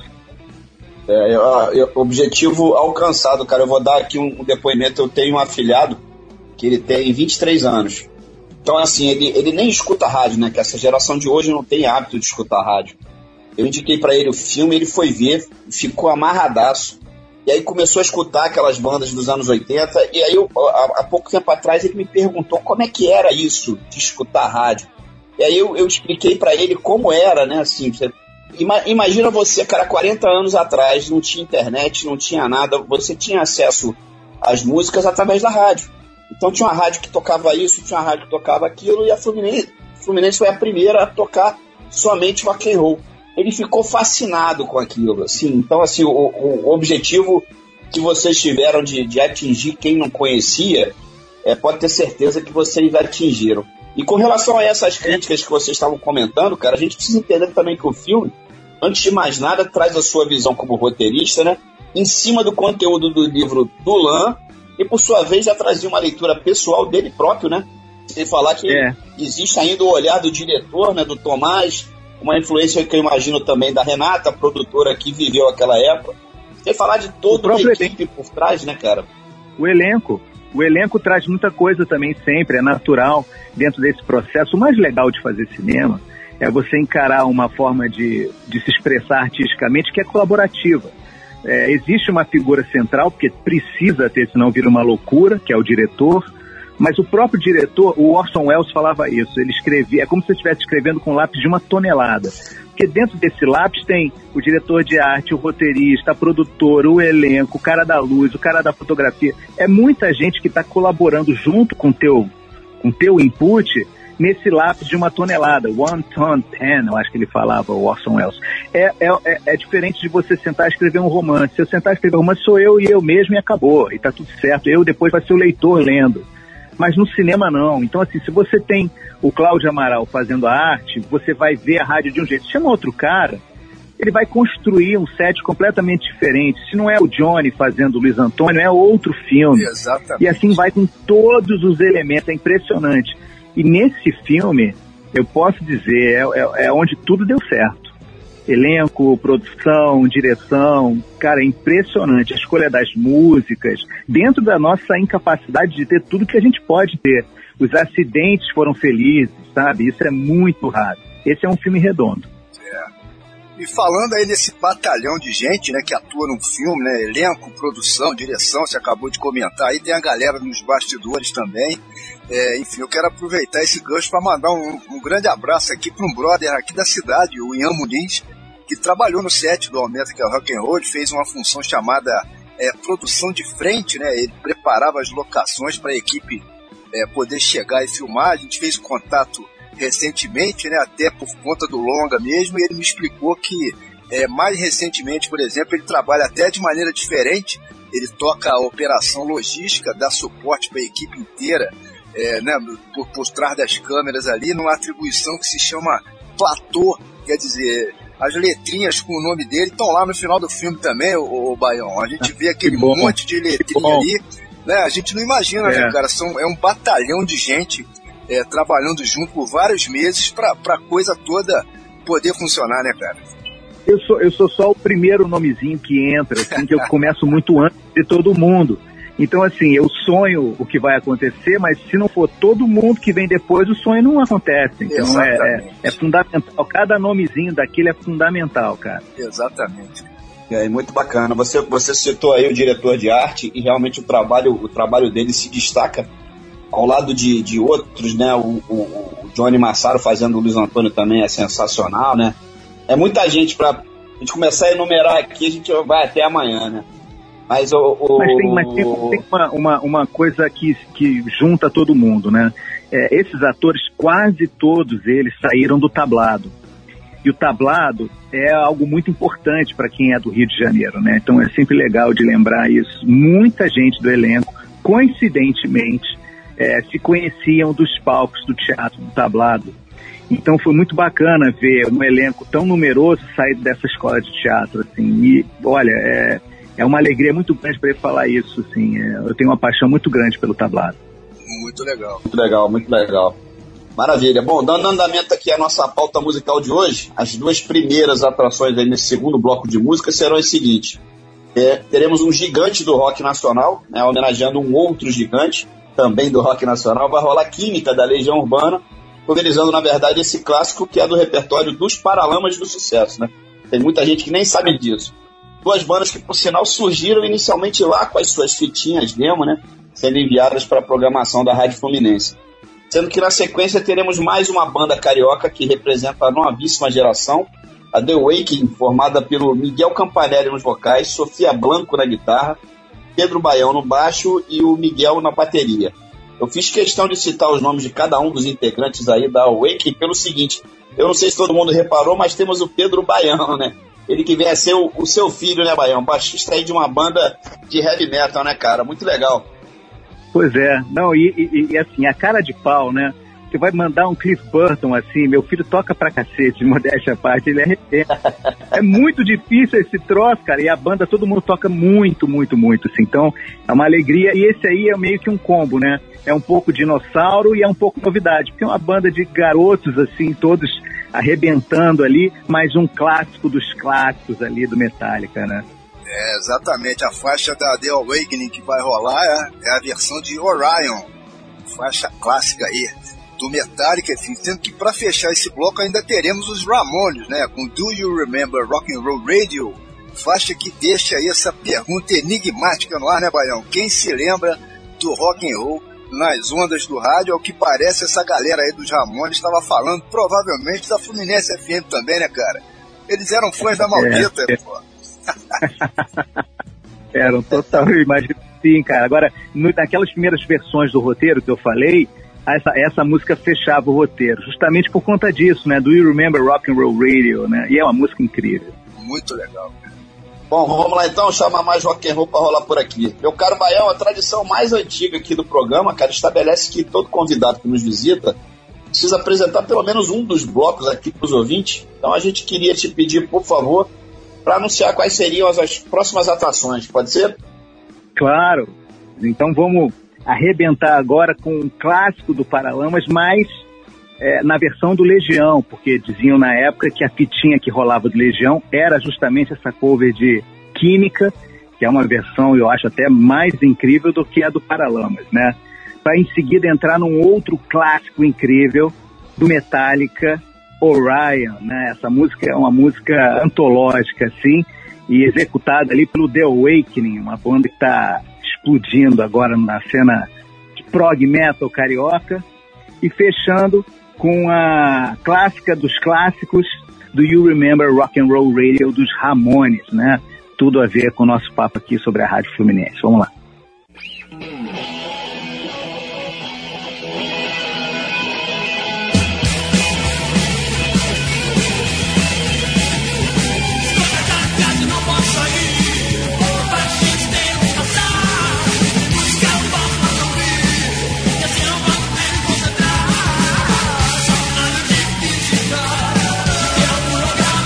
C: É, eu, eu, objetivo alcançado, cara. Eu vou dar aqui um, um depoimento. Eu tenho um afilhado que ele tem vinte e três anos. Então, assim, ele, ele nem escuta rádio, né? Que essa geração de hoje não tem hábito de escutar rádio. Eu indiquei pra ele o filme, ele foi ver, ficou amarradaço. E aí começou a escutar aquelas bandas dos anos oitenta. E aí, eu, há, há pouco tempo atrás, ele me perguntou como é que era isso de escutar rádio. E aí eu, eu expliquei pra ele como era, né? Assim, você... Imagina você, cara, quarenta anos atrás, não tinha internet, não tinha nada, você tinha acesso às músicas através da rádio. Então tinha uma rádio que tocava isso, tinha uma rádio que tocava aquilo, e a Fluminense, a Fluminense foi a primeira a tocar somente rock and roll. Ele ficou fascinado com aquilo, assim. Então, assim, o, o objetivo que vocês tiveram de, de atingir quem não conhecia, é, pode ter certeza que vocês atingiram. E com relação a essas críticas que vocês estavam comentando, cara, a gente precisa entender também que o filme, antes de mais nada, traz a sua visão como roteirista, né? Em cima do conteúdo do livro do Lan, e por sua vez já trazia uma leitura pessoal dele próprio, né? Sem falar que é. existe ainda o olhar do diretor, né? Do Tomás, uma influência que eu imagino também da Renata, a produtora que viveu aquela época. Sem falar de toda a equipe por trás, né, cara?
E: O elenco. O elenco traz muita coisa também sempre, é natural dentro desse processo. O mais legal de fazer cinema é você encarar uma forma de, de se expressar artisticamente que é colaborativa. É, existe uma figura central, porque precisa ter, senão vira uma loucura, que é o diretor, mas o próprio diretor, o Orson Welles falava isso, ele escrevia, é como se você estivesse escrevendo com um lápis de uma tonelada. Porque dentro desse lápis tem o diretor de arte, o roteirista, a produtora, o elenco, o cara da luz, o cara da fotografia. É muita gente que está colaborando junto com teu, com teu input nesse lápis de uma tonelada. One ton ten, eu acho que ele falava, o Orson Welles. É, é, é diferente de você sentar e escrever um romance. Se eu sentar e escrever um romance, sou eu e eu mesmo e acabou. E tá tudo certo. Eu depois vai ser o leitor lendo. Mas no cinema não. Então, assim, se você tem o Cláudio Amaral fazendo a arte, você vai ver a rádio de um jeito. Chama outro cara, ele vai construir um set completamente diferente. Se não é o Johnny fazendo o Luiz Antônio, é outro filme.
D: Exatamente.
E: E assim vai com todos os elementos. É impressionante. E nesse filme, eu posso dizer, é, é, é onde tudo deu certo. Elenco, produção, direção, cara, é impressionante. A escolha das músicas, dentro da nossa incapacidade de ter tudo que a gente pode ter. Os acidentes foram felizes, sabe? Isso é muito raro. Esse é um filme redondo.
D: É. E falando aí desse batalhão de gente, né, que atua num filme, né, elenco, produção, direção, você acabou de comentar, aí tem a galera nos bastidores também. É, enfim, eu quero aproveitar esse gancho para mandar um, um grande abraço aqui para um brother aqui da cidade, o Ian Muniz, que trabalhou no set do Aumenta, que é o Rock and Roll, fez uma função chamada é, produção de frente, né? Ele preparava as locações para a equipe é, poder chegar e filmar. A gente fez contato recentemente, né? Até por conta do longa mesmo, e ele me explicou que é, mais recentemente, por exemplo, ele trabalha até de maneira diferente. Ele toca a operação logística, dá suporte para a equipe inteira, é, né? por, por trás das câmeras ali, numa atribuição que se chama platô, quer dizer, as letrinhas com o nome dele estão lá no final do filme também, o, o Baião. A gente vê aquele monte de letrinha ali, né? A gente não imagina, é. né, cara? São, é um batalhão de gente é, trabalhando junto por vários meses para a coisa toda poder funcionar, né, cara?
E: Eu sou, eu sou só o primeiro nomezinho que entra, assim, que eu começo muito antes de todo mundo. Então, assim, eu sonho o que vai acontecer, mas se não for todo mundo que vem depois, o sonho não acontece. Então, é, é, é fundamental. Cada nomezinho daquele é fundamental, cara.
D: Exatamente.
C: É muito bacana. Você, você citou aí o diretor de arte e realmente o trabalho, o trabalho dele se destaca ao lado de, de outros, né? O, o, o Johnny Massaro fazendo o Luiz Antônio também é sensacional, né? É muita gente para a gente começar a enumerar aqui, a gente vai até amanhã, né? Mas, o, o...
E: mas tem, mas tem, tem uma, uma, uma coisa que, que junta todo mundo, né? É, esses atores, quase todos eles saíram do tablado. E o tablado é algo muito importante para quem é do Rio de Janeiro, né? Então é sempre legal de lembrar isso. Muita gente do elenco, coincidentemente, é, se conheciam dos palcos do teatro do tablado. Então foi muito bacana ver um elenco tão numeroso sair dessa escola de teatro, assim. E, olha, é... É uma alegria muito grande para ele falar isso, assim. É, eu tenho uma paixão muito grande pelo tablado.
D: Muito legal.
C: Muito legal, muito legal. Maravilha. Bom, dando andamento aqui à nossa pauta musical de hoje, as duas primeiras atrações aí nesse segundo bloco de música serão as seguintes. É, teremos um gigante do rock nacional, né, homenageando um outro gigante, também do rock nacional. Vai rolar Química, da Legião Urbana, organizando, na verdade, esse clássico que é do repertório dos Paralamas do Sucesso, né? Tem muita gente que nem sabe disso. Duas bandas que, por sinal, surgiram inicialmente lá com as suas fitinhas demo, né, sendo enviadas para a programação da Rádio Fluminense. Sendo que, na sequência, teremos mais uma banda carioca que representa a novíssima geração, a The Waking, formada pelo Miguel Campanelli nos vocais, Sofia Blanco na guitarra, Pedro Baião no baixo e o Miguel na bateria. Eu fiz questão de citar os nomes de cada um dos integrantes aí da Waking pelo seguinte, eu não sei se todo mundo reparou, mas temos o Pedro Baião, né? Ele que vem a ser o, o seu filho, né, Baião? Baixista aí de uma banda de heavy metal, né, cara? Muito legal.
E: Pois é. Não, e, e, e assim, a cara de pau, né? Você vai mandar um Cliff Burton assim, meu filho toca pra cacete, modéstia à parte, ele arrependa. É muito difícil esse troço, cara, e a banda, todo mundo toca muito, muito, muito, assim. Então, é uma alegria, e esse aí é meio que um combo, né? É um pouco dinossauro e é um pouco novidade, porque é uma banda de garotos, assim, todos arrebentando ali, mas um clássico dos clássicos ali do Metallica, né?
D: É, exatamente. A faixa da The Awakening que vai rolar é, é a versão de Orion, faixa clássica aí do Metallica, enfim, sendo que para fechar esse bloco ainda teremos os Ramones, né, com Do You Remember Rock and Roll Radio, faixa que deixa aí essa pergunta enigmática no ar, né, Baião? Quem se lembra do rock and roll nas ondas do rádio? Ao que parece, essa galera aí dos Ramones estava falando provavelmente da Fluminense F M também, né, cara? Eles eram fãs da Maldita, é, é. pô.
E: Eram total, imagina, sim, cara. Agora, no, naquelas primeiras versões do roteiro que eu falei, essa, essa música fechava o roteiro, justamente por conta disso, né? Do You Remember Rock and Roll Radio, né? E é uma música incrível.
D: Muito legal, cara.
C: Bom, vamos lá então, chamar mais rock and roll para rolar por aqui. Meu caro Baião, a tradição mais antiga aqui do programa, cara, estabelece que todo convidado que nos visita precisa apresentar pelo menos um dos blocos aqui para os ouvintes. Então a gente queria te pedir, por favor, para anunciar quais seriam as, as próximas atrações, pode ser?
E: Claro. Então vamos arrebentar agora com um clássico do Paralamas, mas é, na versão do Legião, porque diziam na época que a fitinha que rolava do Legião era justamente essa cover de Química, que é uma versão, eu acho, até mais incrível do que a do Paralamas, né? Para em seguida entrar num outro clássico incrível do Metallica, Orion, né? Essa música é uma música antológica, assim, e executada ali pelo The Awakening, uma banda que está explodindo agora na cena de prog metal carioca, e fechando com a clássica dos clássicos do You Remember Rock and Roll Radio dos Ramones, né? Tudo a ver com o nosso papo aqui sobre a Rádio Fluminense. Vamos lá.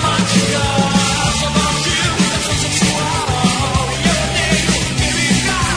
B: Give me God.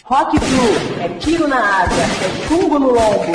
B: Rock Flu, é tiro na asa, é chumbo no lombo.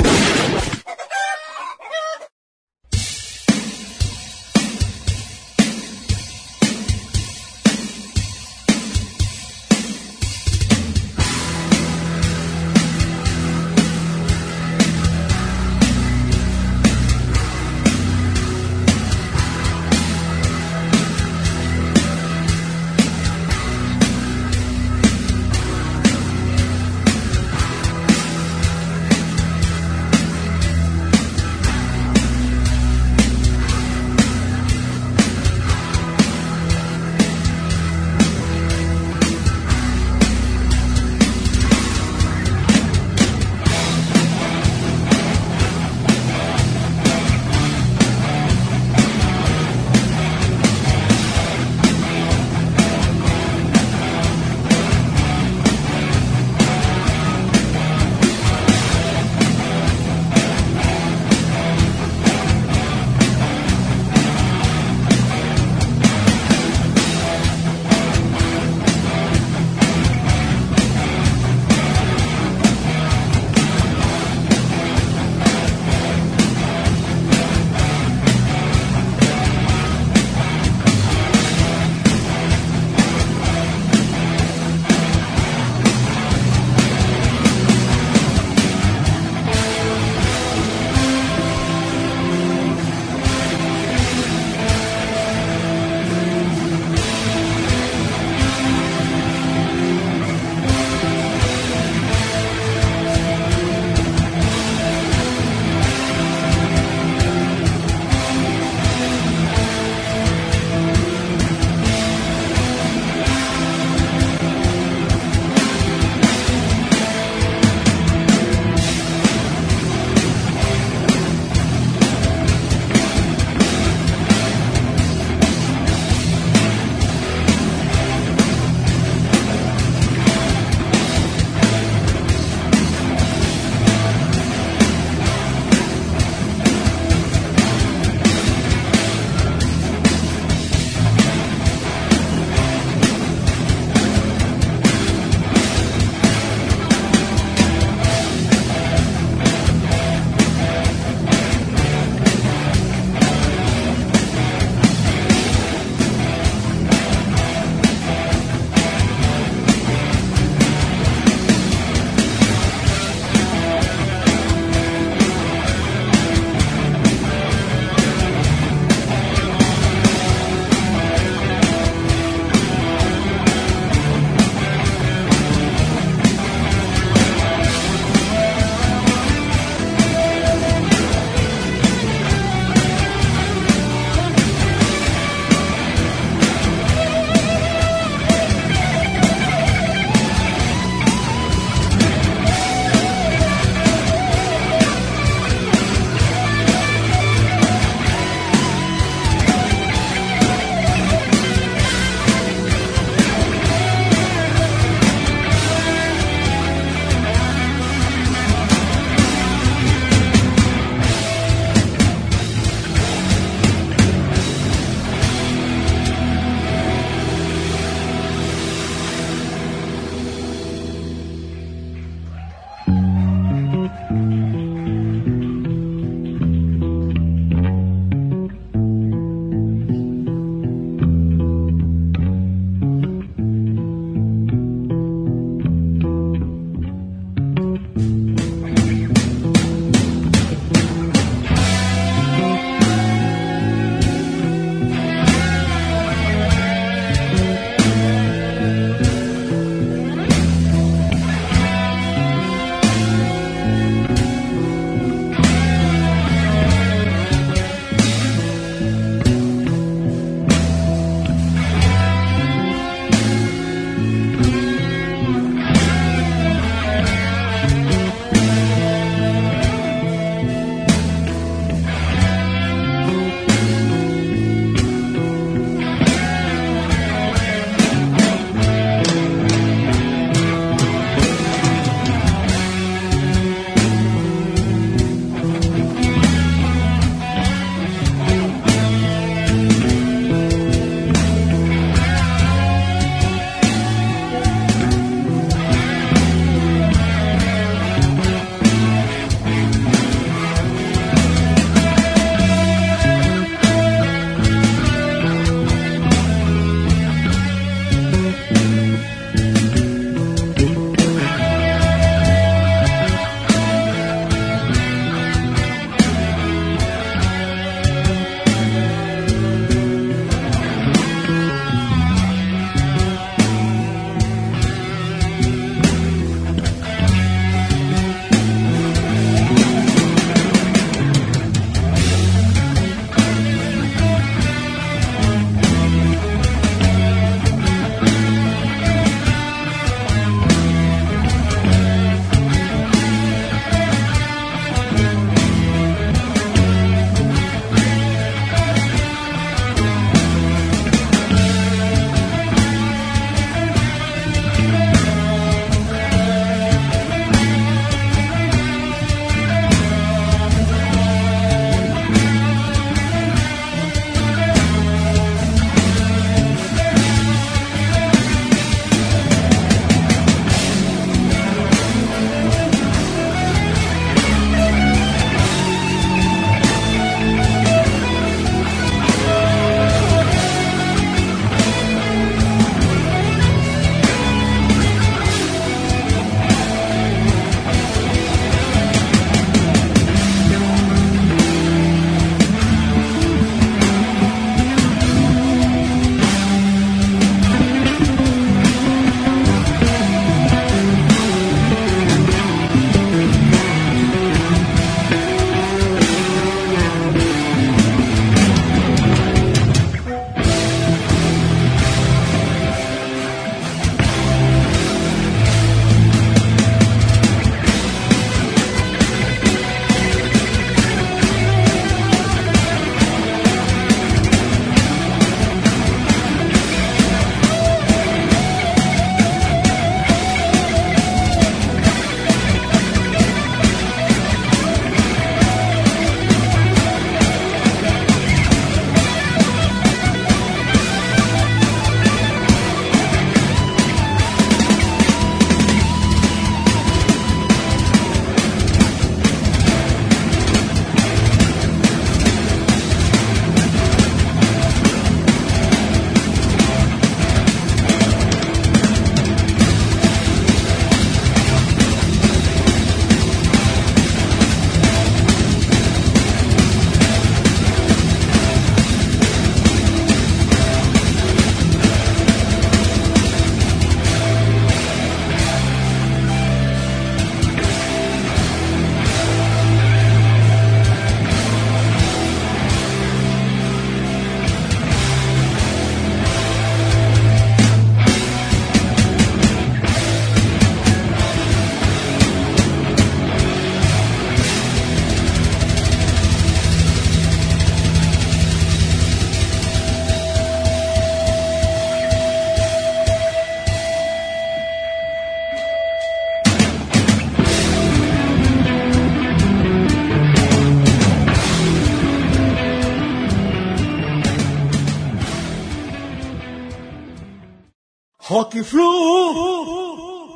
A: Rock Flu!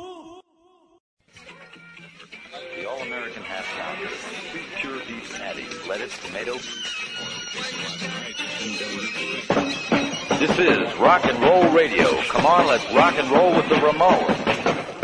F: The All-American Half Pounder. Two pure beef patties, lettuce, tomato. This is Rock and Roll Radio. Come on, let's rock and roll with the Ramones.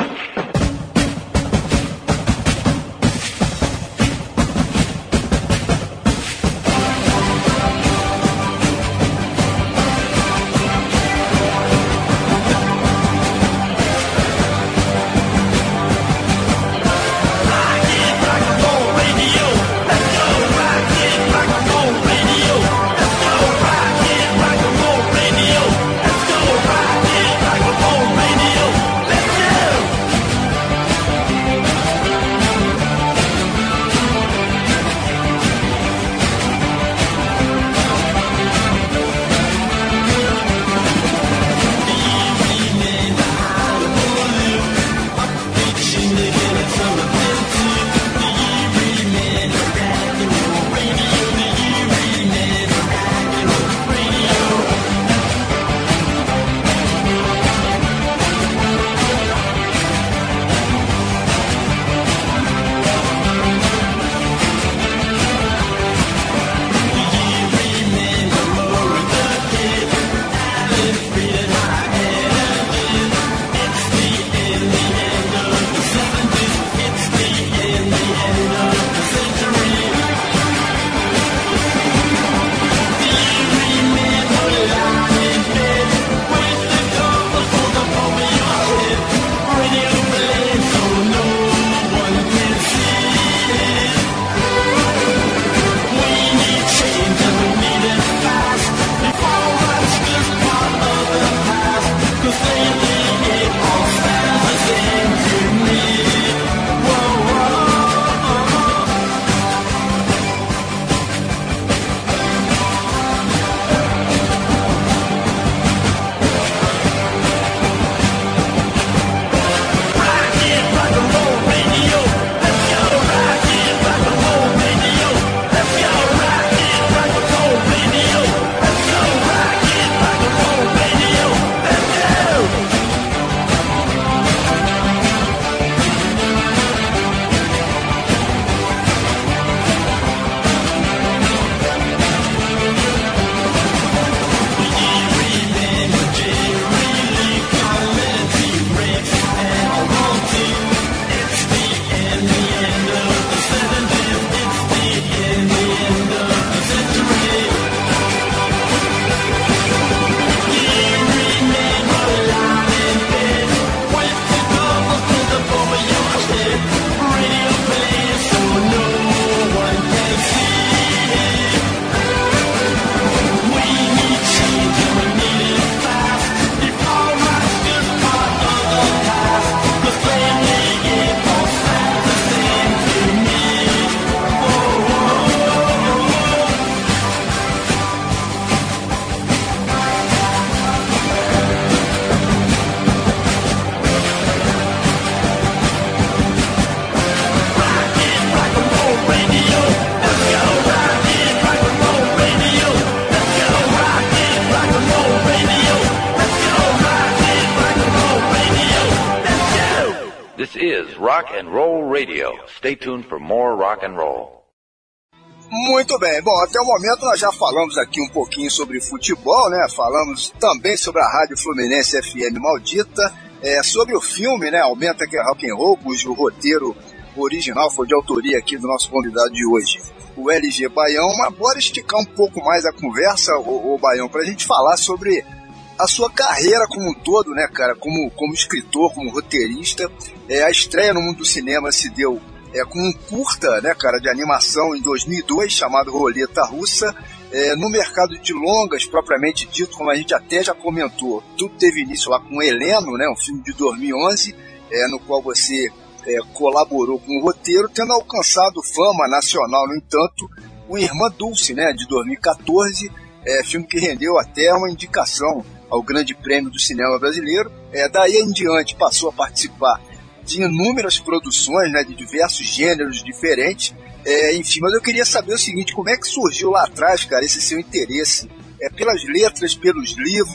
F: This is Rock and Roll Radio. Stay tuned for more rock and roll.
D: Muito bem, bom, até o momento nós já falamos aqui um pouquinho sobre futebol, né? Falamos também sobre a Rádio Fluminense F M Maldita, é, sobre o filme, né? Aumenta que é Rock and Roll, cujo roteiro original foi de autoria aqui do nosso convidado de hoje, o L G Baião. Mas bora esticar um pouco mais a conversa, o, o Baião, pra gente falar sobre a sua carreira como um todo, né, cara? Como, como escritor, como roteirista. É, a estreia no mundo do cinema se deu é, com um curta, né, cara, de animação em dois mil e dois, chamado Roleta Russa. É, no mercado de longas, propriamente dito, como a gente até já comentou, tudo teve início lá com Heleno, né, um filme de dois mil e onze, é, no qual você é, colaborou com o roteiro, tendo alcançado fama nacional, no entanto, o Irmã Dulce, né, de dois mil e catorze, é, filme que rendeu até uma indicação ao Grande Prêmio do Cinema Brasileiro. É, daí em diante passou a participar de inúmeras produções, né, de diversos gêneros diferentes. É, enfim, mas eu queria saber o seguinte: como é que surgiu lá atrás, cara, esse seu interesse é, pelas letras, pelos livros,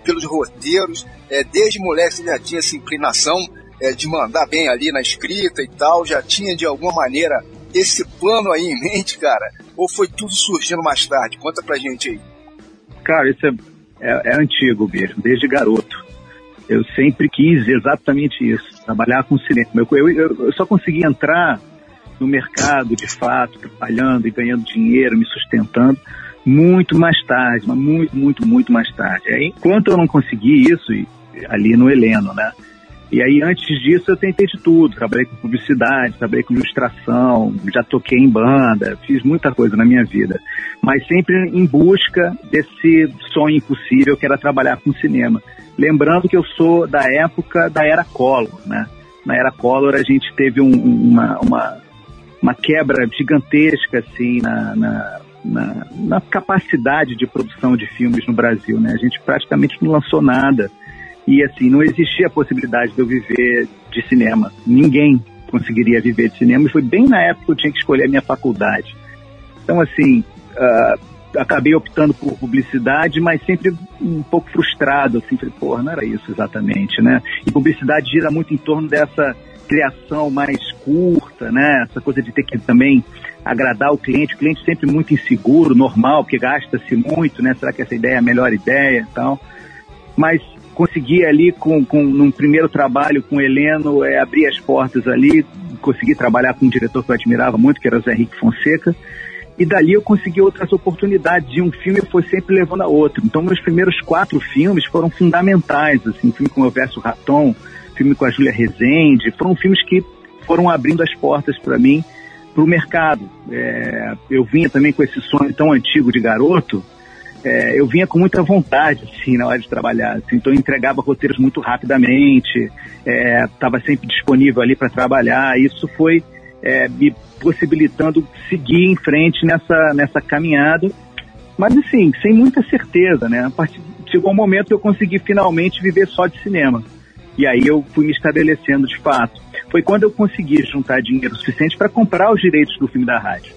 D: pelos roteiros, é, desde moleque você já tinha essa inclinação é, de mandar bem ali na escrita e tal, já tinha de alguma maneira esse plano aí em mente, cara? Ou foi tudo surgindo mais tarde? Conta pra gente aí.
E: Cara, isso é, é, é antigo mesmo, desde garoto. Eu sempre quis exatamente isso, trabalhar com cinema. Eu, eu, eu só consegui entrar no mercado, de fato, trabalhando e ganhando dinheiro, me sustentando, muito mais tarde, mas muito, muito, muito mais tarde. Aí, enquanto eu não consegui isso, ali no Heleno, né? E aí, antes disso, eu tentei de tudo. Trabalhei com publicidade, trabalhei com ilustração, já toquei em banda, fiz muita coisa na minha vida. Mas sempre em busca desse sonho impossível, que era trabalhar com cinema. Lembrando que eu sou da época da Era Collor, né? Na Era Collor, a gente teve um, uma, uma, uma quebra gigantesca, assim, na, na, na, na capacidade de produção de filmes no Brasil, né? A gente praticamente não lançou nada. E assim, não existia a possibilidade de eu viver de cinema. Ninguém conseguiria viver de cinema. E foi bem na época que eu tinha que escolher a minha faculdade. Então, assim, uh, acabei optando por publicidade, mas sempre um pouco frustrado. Assim, falei, porra, não era isso exatamente, né? E publicidade gira muito em torno dessa criação mais curta, né? Essa coisa de ter que também agradar o cliente. O cliente sempre muito inseguro, normal, porque gasta-se muito, né? Será que essa ideia é a melhor ideia e tal? Mas consegui ali, com, com, num primeiro trabalho com o Heleno, é, abrir as portas ali, consegui trabalhar com um diretor que eu admirava muito, que era o Zé Henrique Fonseca, e dali eu consegui outras oportunidades, de um filme foi sempre levando a outro. Então, meus primeiros quatro filmes foram fundamentais, assim, filme com o Elvésio Raton, filme com a Júlia Rezende, foram filmes que foram abrindo as portas para mim, para o mercado. É, eu vinha também com esse sonho tão antigo de garoto. É, eu vinha com muita vontade, assim, na hora de trabalhar, assim, então eu entregava roteiros muito rapidamente, estava é, sempre disponível ali para trabalhar. Isso foi é, me possibilitando seguir em frente nessa, nessa caminhada, mas assim, sem muita certeza, né? A partir, chegou um momento que eu consegui finalmente viver só de cinema, e aí eu fui me estabelecendo de fato. Foi quando eu consegui juntar dinheiro suficiente para comprar os direitos do filme da rádio.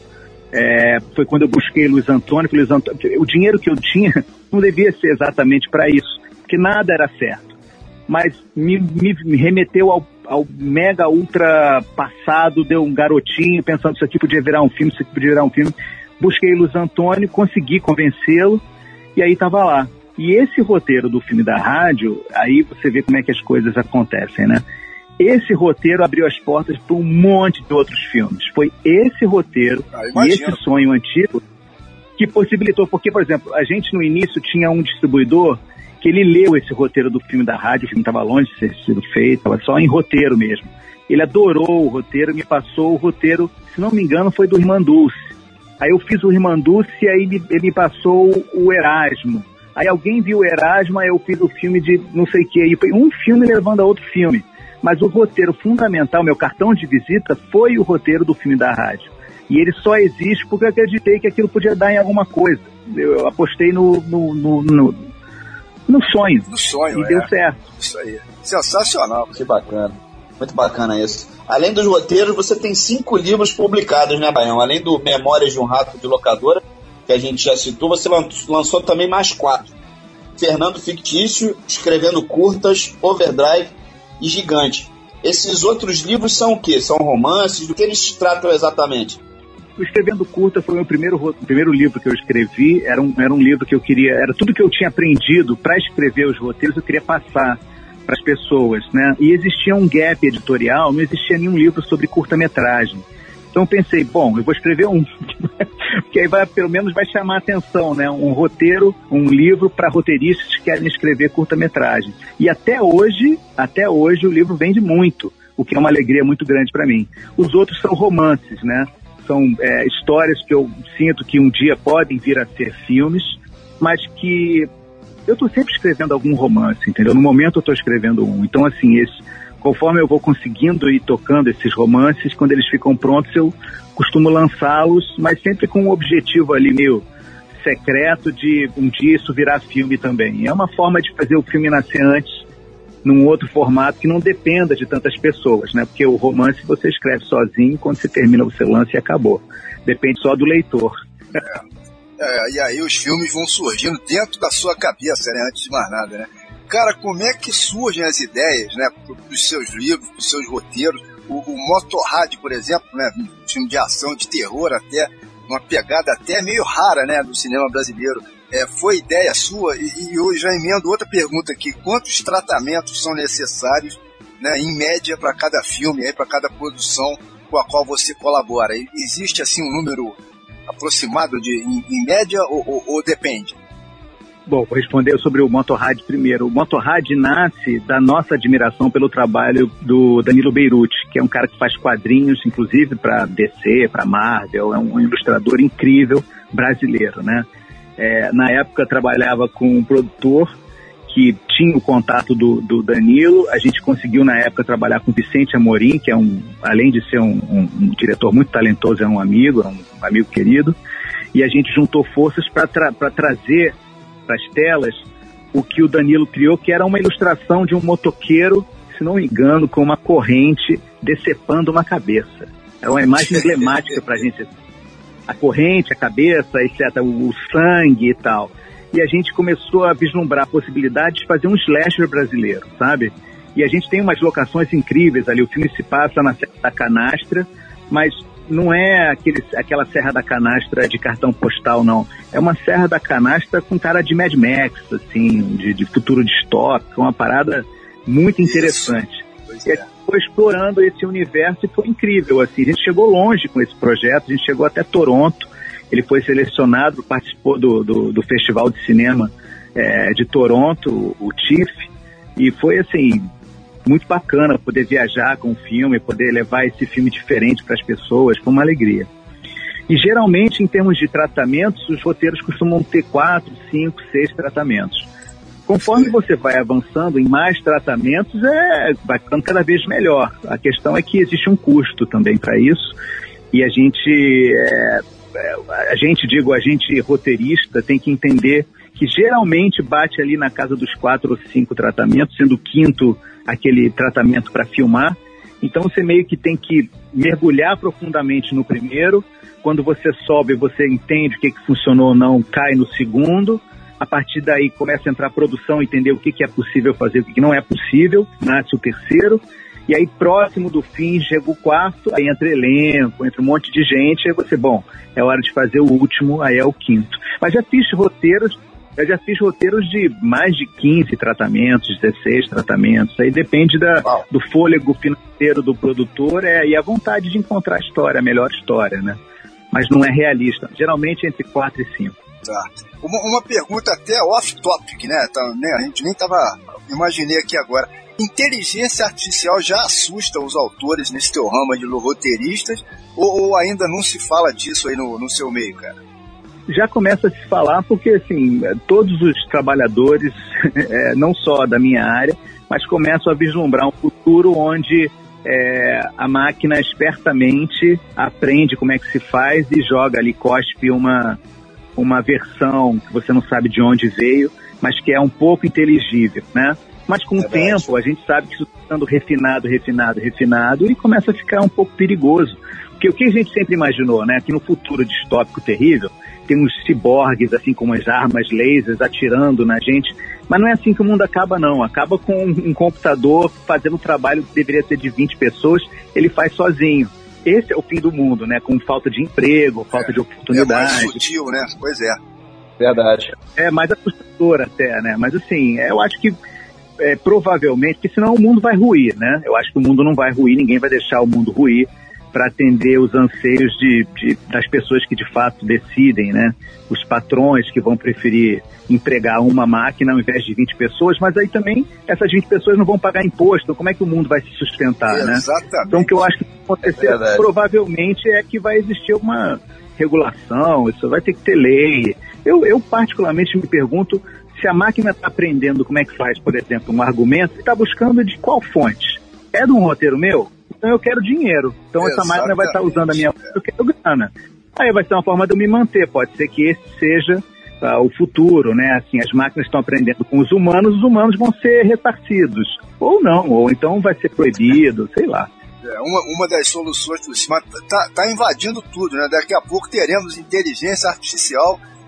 E: É, foi quando eu busquei Luiz Antônio, Luiz Antônio. O dinheiro que eu tinha não devia ser exatamente para isso, porque nada era certo. Mas me, me, me remeteu ao, ao mega ultra passado de um garotinho, pensando isso aqui podia virar um filme, isso aqui podia virar um filme. Busquei Luiz Antônio, consegui convencê-lo, e aí estava lá. E esse roteiro do filme da rádio, aí você vê como é que as coisas acontecem, né? Esse roteiro abriu as portas para um monte de outros filmes. Foi esse roteiro ah, e esse sonho antigo que possibilitou, porque, por exemplo, a gente no início tinha um distribuidor que ele leu esse roteiro do filme da rádio, o filme estava longe de ser sido feito, estava só em roteiro mesmo. Ele adorou o roteiro, me passou o roteiro, se não me engano, foi do Irmã Dulce. Aí eu fiz o Irmã Dulce e aí ele, ele me passou o Erasmo. Aí alguém viu o Erasmo, aí eu fiz o filme de não sei o que, aí foi um filme levando a outro filme. Mas o roteiro fundamental, meu cartão de visita, foi o roteiro do filme da rádio. E ele só existe porque eu acreditei que aquilo podia dar em alguma coisa. Eu apostei no, no, no, no, no sonho.
D: No sonho,
E: E
D: é.
E: deu certo.
D: Isso aí. Sensacional.
C: Que bacana. Muito bacana isso. Além dos roteiros, você tem cinco livros publicados, né, Baião? Além do Memórias de um Rato de Locadora, que a gente já citou, você lançou também mais quatro. Fernando Fictício, Escrevendo Curtas, Overdrive e Gigante. Esses outros livros são o quê? São romances? Do que eles tratam exatamente?
E: O Escrevendo Curta foi o meu primeiro, o primeiro livro que eu escrevi. Era um, era um livro que eu queria... Era tudo que eu tinha aprendido para escrever os roteiros, eu queria passar para as pessoas, né? E existia um gap editorial, não existia nenhum livro sobre curta-metragem. Então eu pensei, bom, eu vou escrever um, porque aí vai, pelo menos vai chamar a atenção, né? Um roteiro, um livro para roteiristas que querem escrever curta-metragem. E até hoje, até hoje o livro vende muito, o que é uma alegria muito grande para mim. Os outros são romances, né? São é, histórias que eu sinto que um dia podem vir a ser filmes, mas que eu estou sempre escrevendo algum romance, entendeu? No momento eu estou escrevendo um. Então, assim, esse... Conforme eu vou conseguindo ir tocando esses romances, quando eles ficam prontos, eu costumo lançá-los, mas sempre com um objetivo ali meio secreto de um dia isso virar filme também. É uma forma de fazer o filme nascer antes, num outro formato que não dependa de tantas pessoas, né? Porque o romance você escreve sozinho, quando você termina você lança e acabou. Depende só do leitor.
D: É, É, e aí os filmes vão surgindo dentro da sua cabeça, né? Antes de mais nada, né? Cara, como é que surgem as ideias, né? Dos seus livros, dos seus roteiros? O, o Motorrad, por exemplo, né? Um filme de ação, de terror até, uma pegada até meio rara, né? Do cinema brasileiro. É, foi ideia sua? E, e eu já emendo outra pergunta aqui. Quantos tratamentos são necessários, né, em média, para cada filme, para cada produção com a qual você colabora? Existe, assim, um número aproximado de, em, em média ou, ou, ou depende?
E: Bom, vou responder sobre o Motorrad primeiro. O Motorrad nasce da nossa admiração pelo trabalho do Danilo Beirute, que é um cara que faz quadrinhos, inclusive para D C, para Marvel, é um ilustrador incrível brasileiro, né? É, na época trabalhava com um produtor que tinha o contato do, do Danilo. A gente conseguiu na época trabalhar com o Vicente Amorim, que é um, além de ser um, um, um diretor muito talentoso, é um amigo, é um amigo querido, e a gente juntou forças para tra- para trazer para as telas o que o Danilo criou, que era uma ilustração de um motoqueiro, se não me engano, com uma corrente decepando uma cabeça. É uma imagem emblemática para a gente. A corrente, a cabeça, etcétera, o, o sangue e tal. E a gente começou a vislumbrar a possibilidade de fazer um slasher brasileiro, sabe? E a gente tem umas locações incríveis ali. O filme se passa na Serra da Canastra, mas não é aquele, aquela Serra da Canastra de cartão postal, não. É uma Serra da Canastra com cara de Mad Max, assim, de, de futuro distópico, uma parada muito interessante. E a gente foi explorando esse universo e foi incrível, assim. A gente chegou longe com esse projeto, a gente chegou até Toronto. Ele foi selecionado, participou do, do, do Festival de Cinema é, de Toronto, o T I F, e foi, assim, muito bacana poder viajar com o filme, poder levar esse filme diferente para as pessoas, foi uma alegria. E geralmente, em termos de tratamentos, os roteiros costumam ter quatro, cinco, seis tratamentos. Conforme você vai avançando em mais tratamentos, é, vai ficando cada vez melhor. A questão é que existe um custo também para isso, e a gente, é, a gente, digo, a gente roteirista tem que entender que geralmente bate ali na casa dos quatro ou cinco tratamentos, sendo o quinto aquele tratamento para filmar. Então você meio que tem que mergulhar profundamente no primeiro. Quando você sobe, você entende o que, que funcionou ou não, cai no segundo. A partir daí começa a entrar a produção, entender o que, que é possível fazer, o que, que não é possível, nasce o terceiro. E aí próximo do fim chega o quarto, aí entra elenco, entra um monte de gente, aí você, bom, é hora de fazer o último, aí é o quinto. Mas já fiz roteiros, eu já fiz roteiros de mais de quinze tratamentos, dezesseis tratamentos, aí depende da, do fôlego financeiro do produtor é, e a vontade de encontrar a história, a melhor história, né? Mas não é realista, geralmente entre quatro e cinco.
D: Tá. Uma, uma pergunta até off-topic, né? Tá, né? A gente nem tava... Imaginei aqui agora. Inteligência artificial já assusta os autores nesse teu ramo de roteiristas ou, ou ainda não se fala disso aí no, no seu meio, cara?
E: Já começa a se falar porque, assim, todos os trabalhadores, é, não só da minha área, mas começam a vislumbrar um futuro onde é, a máquina espertamente aprende como é que se faz e joga ali, cospe uma, uma versão que você não sabe de onde veio, mas que é um pouco inteligível, né? Mas com o tempo a gente sabe que isso está sendo refinado, refinado, refinado e começa a ficar um pouco perigoso. Porque o que a gente sempre imaginou, né? Que no futuro distópico terrível tem uns ciborgues assim com umas armas lasers atirando na gente, mas não é assim que o mundo acaba, não. Acaba com um computador fazendo um trabalho que deveria ser de vinte pessoas, ele faz sozinho. Esse é o fim do mundo, né? Com falta de emprego, falta
D: é,
E: de oportunidade.
D: É mais sutil, né? Pois é.
C: Verdade.
E: É mais assustador até, né? Mas assim, eu acho que é, provavelmente, porque senão o mundo vai ruir, né? Eu acho que o mundo não vai ruir, ninguém vai deixar o mundo ruir para atender os anseios de, de, das pessoas que de fato decidem, né? Os patrões que vão preferir empregar uma máquina ao invés de vinte pessoas, mas aí também essas vinte pessoas não vão pagar imposto, então como é que o mundo vai se sustentar, né?
D: Exatamente.
E: Então o que eu acho que vai acontecer é provavelmente é que vai existir uma regulação, isso vai ter que ter lei. Eu, eu particularmente me pergunto se a máquina está aprendendo como é que faz, por exemplo, um argumento, está buscando de qual fonte? É de um roteiro meu? Então eu quero dinheiro. Então Exatamente. Essa máquina vai estar usando a minha... Eu quero grana. Aí vai ser uma forma de eu me manter. Pode ser que esse seja uh, o futuro, né? Assim, as máquinas estão aprendendo com os humanos, os humanos vão ser ressarcidos. Ou não, ou então vai ser proibido, sei lá.
D: É, uma, uma das soluções do cima está tá invadindo tudo, né? Daqui a pouco teremos inteligência artificial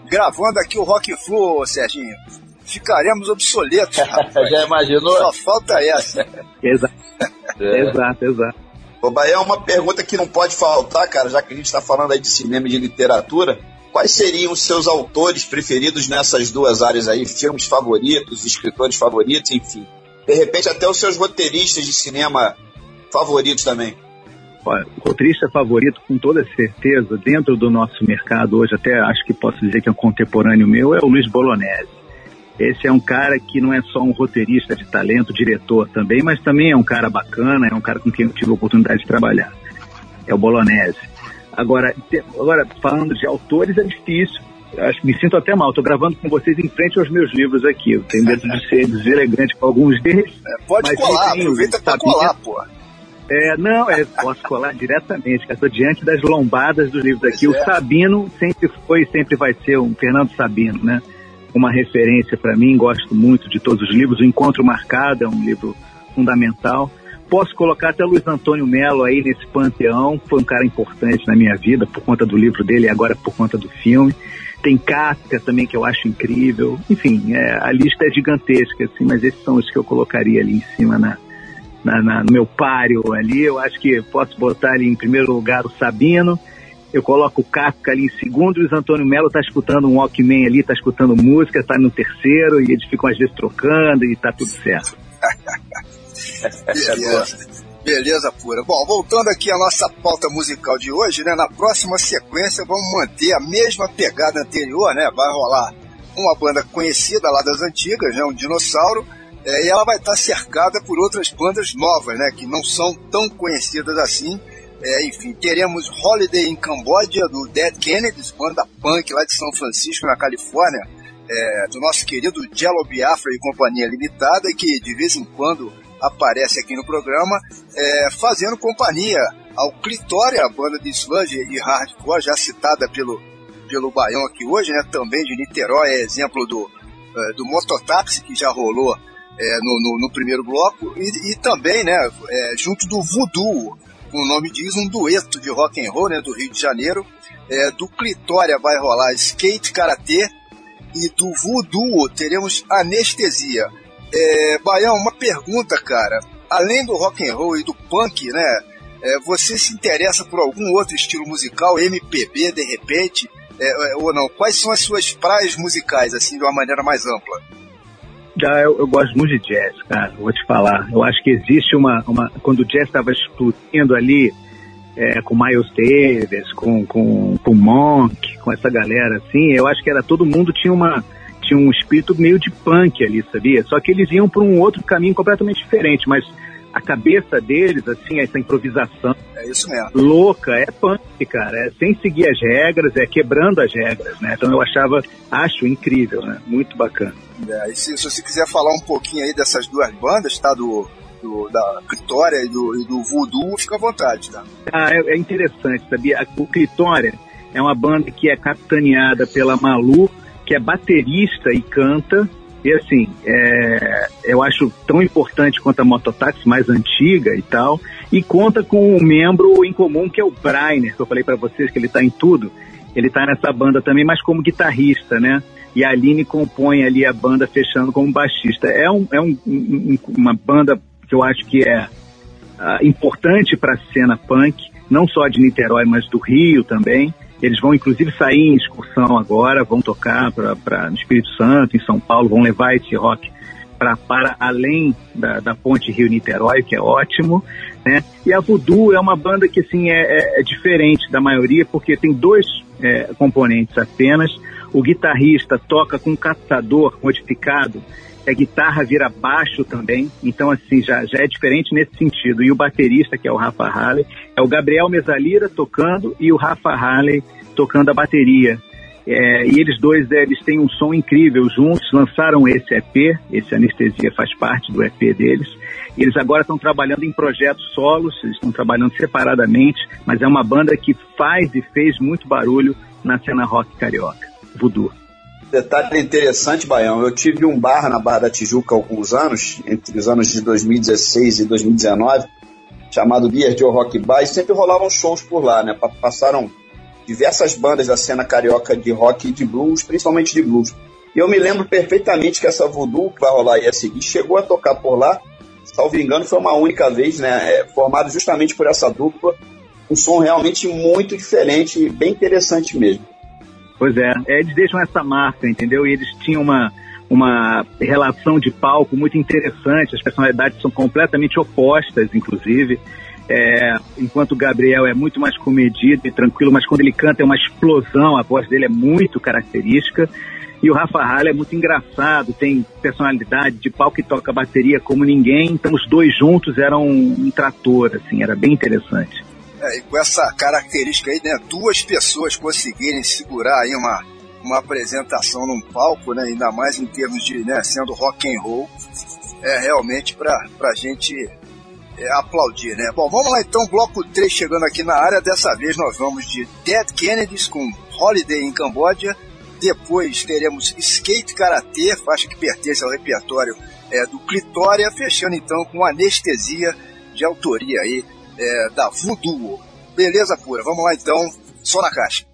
D: gravando aqui o Rock and Flow, Serginho. Ficaremos obsoletos.
C: Já imaginou?
D: Só falta essa.
E: Exato, é. exato, exato.
C: Ô, Baião, uma pergunta que não pode faltar, cara, já que a gente está falando aí de cinema e de literatura. Quais seriam os seus autores preferidos nessas duas áreas aí? Filmes favoritos, escritores favoritos, enfim. De repente até os seus roteiristas de cinema favoritos também.
E: Olha, o roteirista favorito, com toda certeza, dentro do nosso mercado hoje, até acho que posso dizer que é um contemporâneo meu, é o Luiz Bolognese. Esse é um cara que não é só um roteirista de talento, diretor também, mas também é um cara bacana, é um cara com quem eu tive a oportunidade de trabalhar. É o Bolognese. Agora, agora falando de autores, é difícil. Acho que me sinto até mal. Estou gravando com vocês em frente aos meus livros aqui. Eu tenho medo de ser deselegante com alguns deles.
D: É, pode colar, aproveita para colar, pô.
E: É, não, é, posso colar diretamente, estou diante das lombadas dos livros aqui.
D: Pois
E: o
D: é.
E: Sabino sempre foi e sempre vai ser um Fernando Sabino, né? Uma referência para mim, gosto muito de todos os livros. O Encontro Marcado é um livro fundamental. Posso colocar até Luiz Antônio Melo aí nesse panteão, foi um cara importante na minha vida por conta do livro dele e agora por conta do filme. Tem Kafka também, que eu acho incrível. Enfim, é, a lista é gigantesca, assim, mas esses são os que eu colocaria ali em cima na, na, na, no meu páreo ali. Eu acho que posso botar ali em primeiro lugar o Sabino, eu coloco o Kafka ali em segundo, e o Luiz Antônio Melo está escutando um Walkman ali, está escutando música, está no terceiro, e eles ficam às vezes trocando e está tudo certo.
D: Beleza. Beleza pura. Bom, voltando aqui à nossa pauta musical de hoje, né? Na próxima sequência vamos manter a mesma pegada anterior, né? Vai rolar uma banda conhecida lá das antigas, né? Um dinossauro, é, e ela vai estar cercada por outras bandas novas, né? Que não são tão conhecidas assim. É, enfim, teremos Holiday in Cambodia, do Dead Kennedys, banda punk lá de São Francisco, na Califórnia, é, do nosso querido Jello Biafra e Companhia Limitada, que de vez em quando aparece aqui no programa, é, fazendo companhia ao Clitória, a banda de sludge e hardcore, já citada pelo, pelo Baião aqui hoje, né, também de Niterói, é exemplo do, é, do Mototáxi, que já rolou é, no, no, no primeiro bloco, e, e também, né, é, junto do Voodoo, o nome diz, um dueto de rock and roll, né, do Rio de Janeiro. É, do Clitória vai rolar Skate Karatê, e do Voodoo teremos Anestesia. É, Baião, uma pergunta, cara. Além do rock and roll e do punk, né, é, você se interessa por algum outro estilo musical, M P B de repente, é, ou não? Quais são as suas praias musicais, assim, de uma maneira mais ampla?
E: Já eu, eu gosto muito de jazz, cara, vou te falar. Eu acho que existe uma... uma quando o jazz estava explodindo ali, é, com Miles Davis, com, com, com Monk, com essa galera, assim, eu acho que era todo mundo tinha uma... tinha um espírito meio de punk ali, sabia? Só que eles iam por um outro caminho completamente diferente, mas a cabeça deles, assim, essa improvisação
D: é isso mesmo.
E: Louca, é punk, cara, é sem seguir as regras, é quebrando as regras, né? Então eu achava, acho incrível, né? Muito bacana.
D: É, e se, se você quiser falar um pouquinho aí dessas duas bandas, tá? Do, do da Clitória e do, e do Voodoo, fica à vontade, tá?
E: Ah, é, é interessante, sabia? O Clitória é uma banda que é capitaneada pela Malu, que é baterista e canta, e assim, é, eu acho tão importante quanto a Mototáxi, mais antiga e tal, e conta com um membro em comum que é o Brainer, que eu falei pra vocês que ele tá em tudo, ele tá nessa banda também, mas como guitarrista, né? E a Aline compõe ali a banda fechando como baixista. É, um, é um, um, uma banda que eu acho que é uh, importante para a cena punk, não só de Niterói, mas do Rio também. Eles vão, inclusive, sair em excursão agora, vão tocar pra, pra, no Espírito Santo, em São Paulo, vão levar esse rock pra, para além da, da ponte Rio-Niterói, que é ótimo, né? E a Voodoo é uma banda que, assim, é, é, é diferente da maioria, porque tem dois é, componentes apenas. O guitarrista toca com um captador modificado, a guitarra vira baixo também, então assim, já, já é diferente nesse sentido. E o baterista, que é o Rafa Halley, é o Gabriel Mesalira tocando e o Rafa Halley tocando a bateria. É, e eles dois, eles têm um som incrível juntos, lançaram esse E P, esse Anestesia faz parte do E P deles. E eles agora estão trabalhando em projetos solos, eles estão trabalhando separadamente, mas é uma banda que faz e fez muito barulho na cena rock carioca. Voodoo.
C: Detalhe interessante, Baião, eu tive um bar na Barra da Tijuca há alguns anos, entre os anos de dois mil e dezesseis e dois mil e dezenove, chamado Beer Joe Rock Bar, e sempre rolavam shows por lá, né? Passaram diversas bandas da cena carioca de rock e de blues, principalmente de blues. E eu me lembro perfeitamente que essa Voodoo, que vai rolar aí a seguir, chegou a tocar por lá, salvo engano, foi uma única vez, né, é, formado justamente por essa dupla, um som realmente muito diferente, bem interessante mesmo.
E: Pois é, eles deixam essa marca, entendeu? E eles tinham uma, uma relação de palco muito interessante, as personalidades são completamente opostas, inclusive. É, enquanto o Gabriel é muito mais comedido e tranquilo, mas quando ele canta é uma explosão, a voz dele é muito característica. E o Rafa Halla é muito engraçado, tem personalidade de palco e toca bateria como ninguém, então os dois juntos eram um trator, assim, era bem interessante.
D: É, e com essa característica aí, né, duas pessoas conseguirem segurar aí uma, uma apresentação num palco, né, ainda mais em termos de, né, sendo rock and roll, é realmente pra, pra gente é, aplaudir, né. Bom, vamos lá então, bloco três chegando aqui na área, dessa vez nós vamos de Dead Kennedys com Holiday em Camboja. Depois teremos Skate Karatê, faixa que pertence ao repertório é, do Clitória, fechando então com Anestesia, de autoria aí é, da Voodoo. Beleza pura, vamos lá então, só na caixa.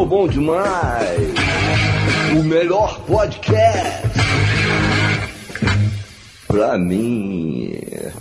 A: bom demais. O melhor podcast pra mim.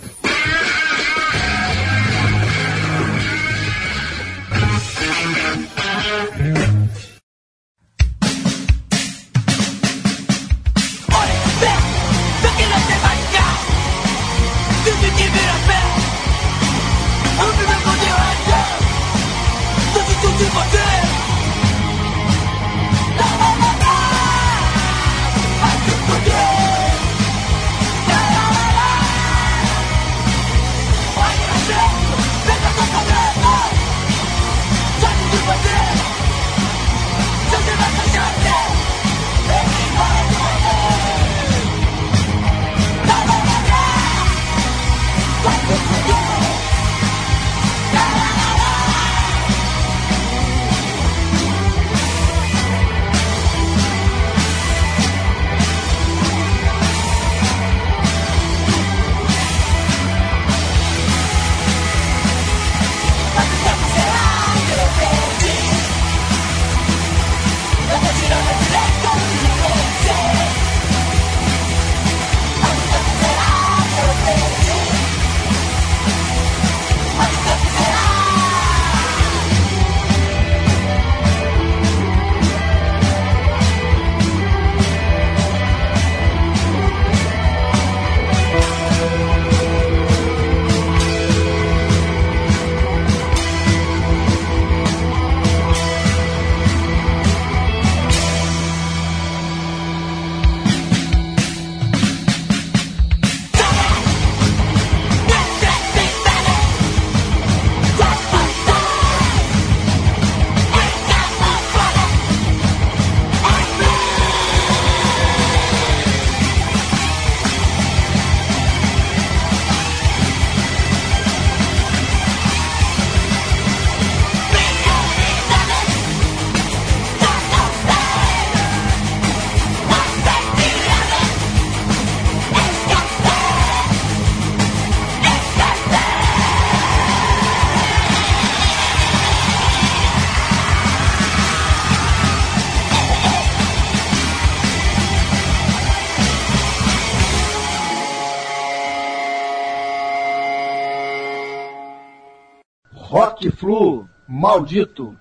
G: Rock Flu, maldito.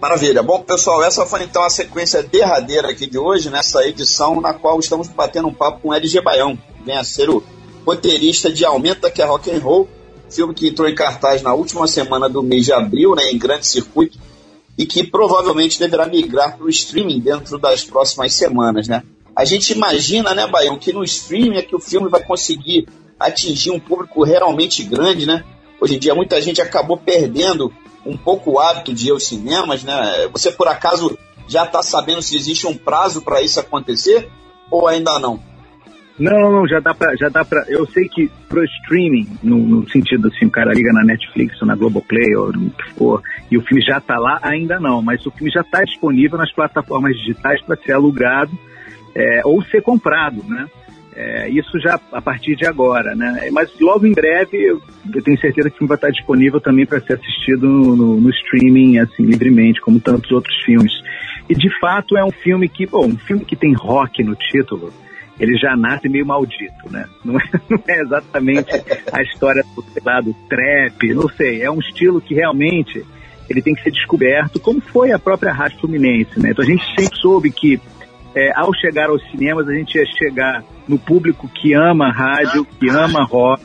C: Maravilha. Bom, pessoal, essa foi então a sequência derradeira aqui de hoje, nessa edição na qual estamos batendo um papo com o L G Baião, que vem a ser o roteirista de Aumenta que é Rock and Roll, filme que entrou em cartaz na última semana do mês de abril, né, em grande circuito, e que provavelmente deverá migrar para o streaming dentro das próximas semanas, né? A gente imagina, né, Baião, que no streaming é que o filme vai conseguir atingir um público realmente grande, né? Hoje em dia muita gente acabou perdendo um pouco o hábito de ir aos cinemas, né? Você por acaso já está sabendo se existe um prazo para isso acontecer ou ainda não?
E: Não, não, já dá pra, já dá pra, eu sei que pro streaming, no, no sentido assim, o cara liga na Netflix ou na Globoplay ou no que for, e o filme já tá lá, ainda não, mas o filme já está disponível nas plataformas digitais para ser alugado é, ou ser comprado, né? É, isso já a partir de agora, né? Mas logo em breve eu, eu tenho certeza que o filme vai estar disponível também para ser assistido no, no, no streaming, assim, livremente, como tantos outros filmes. E de fato é um filme que, bom, um filme que tem rock no título, ele já nasce meio maldito, né? Não é, não é exatamente a história do, sei lá, do trap, não sei, é um estilo que realmente ele tem que ser descoberto, como foi a própria Rádio Fluminense, né? Então a gente sempre soube que É, ao chegar aos cinemas, a gente ia chegar no público que ama rádio, que ama rock.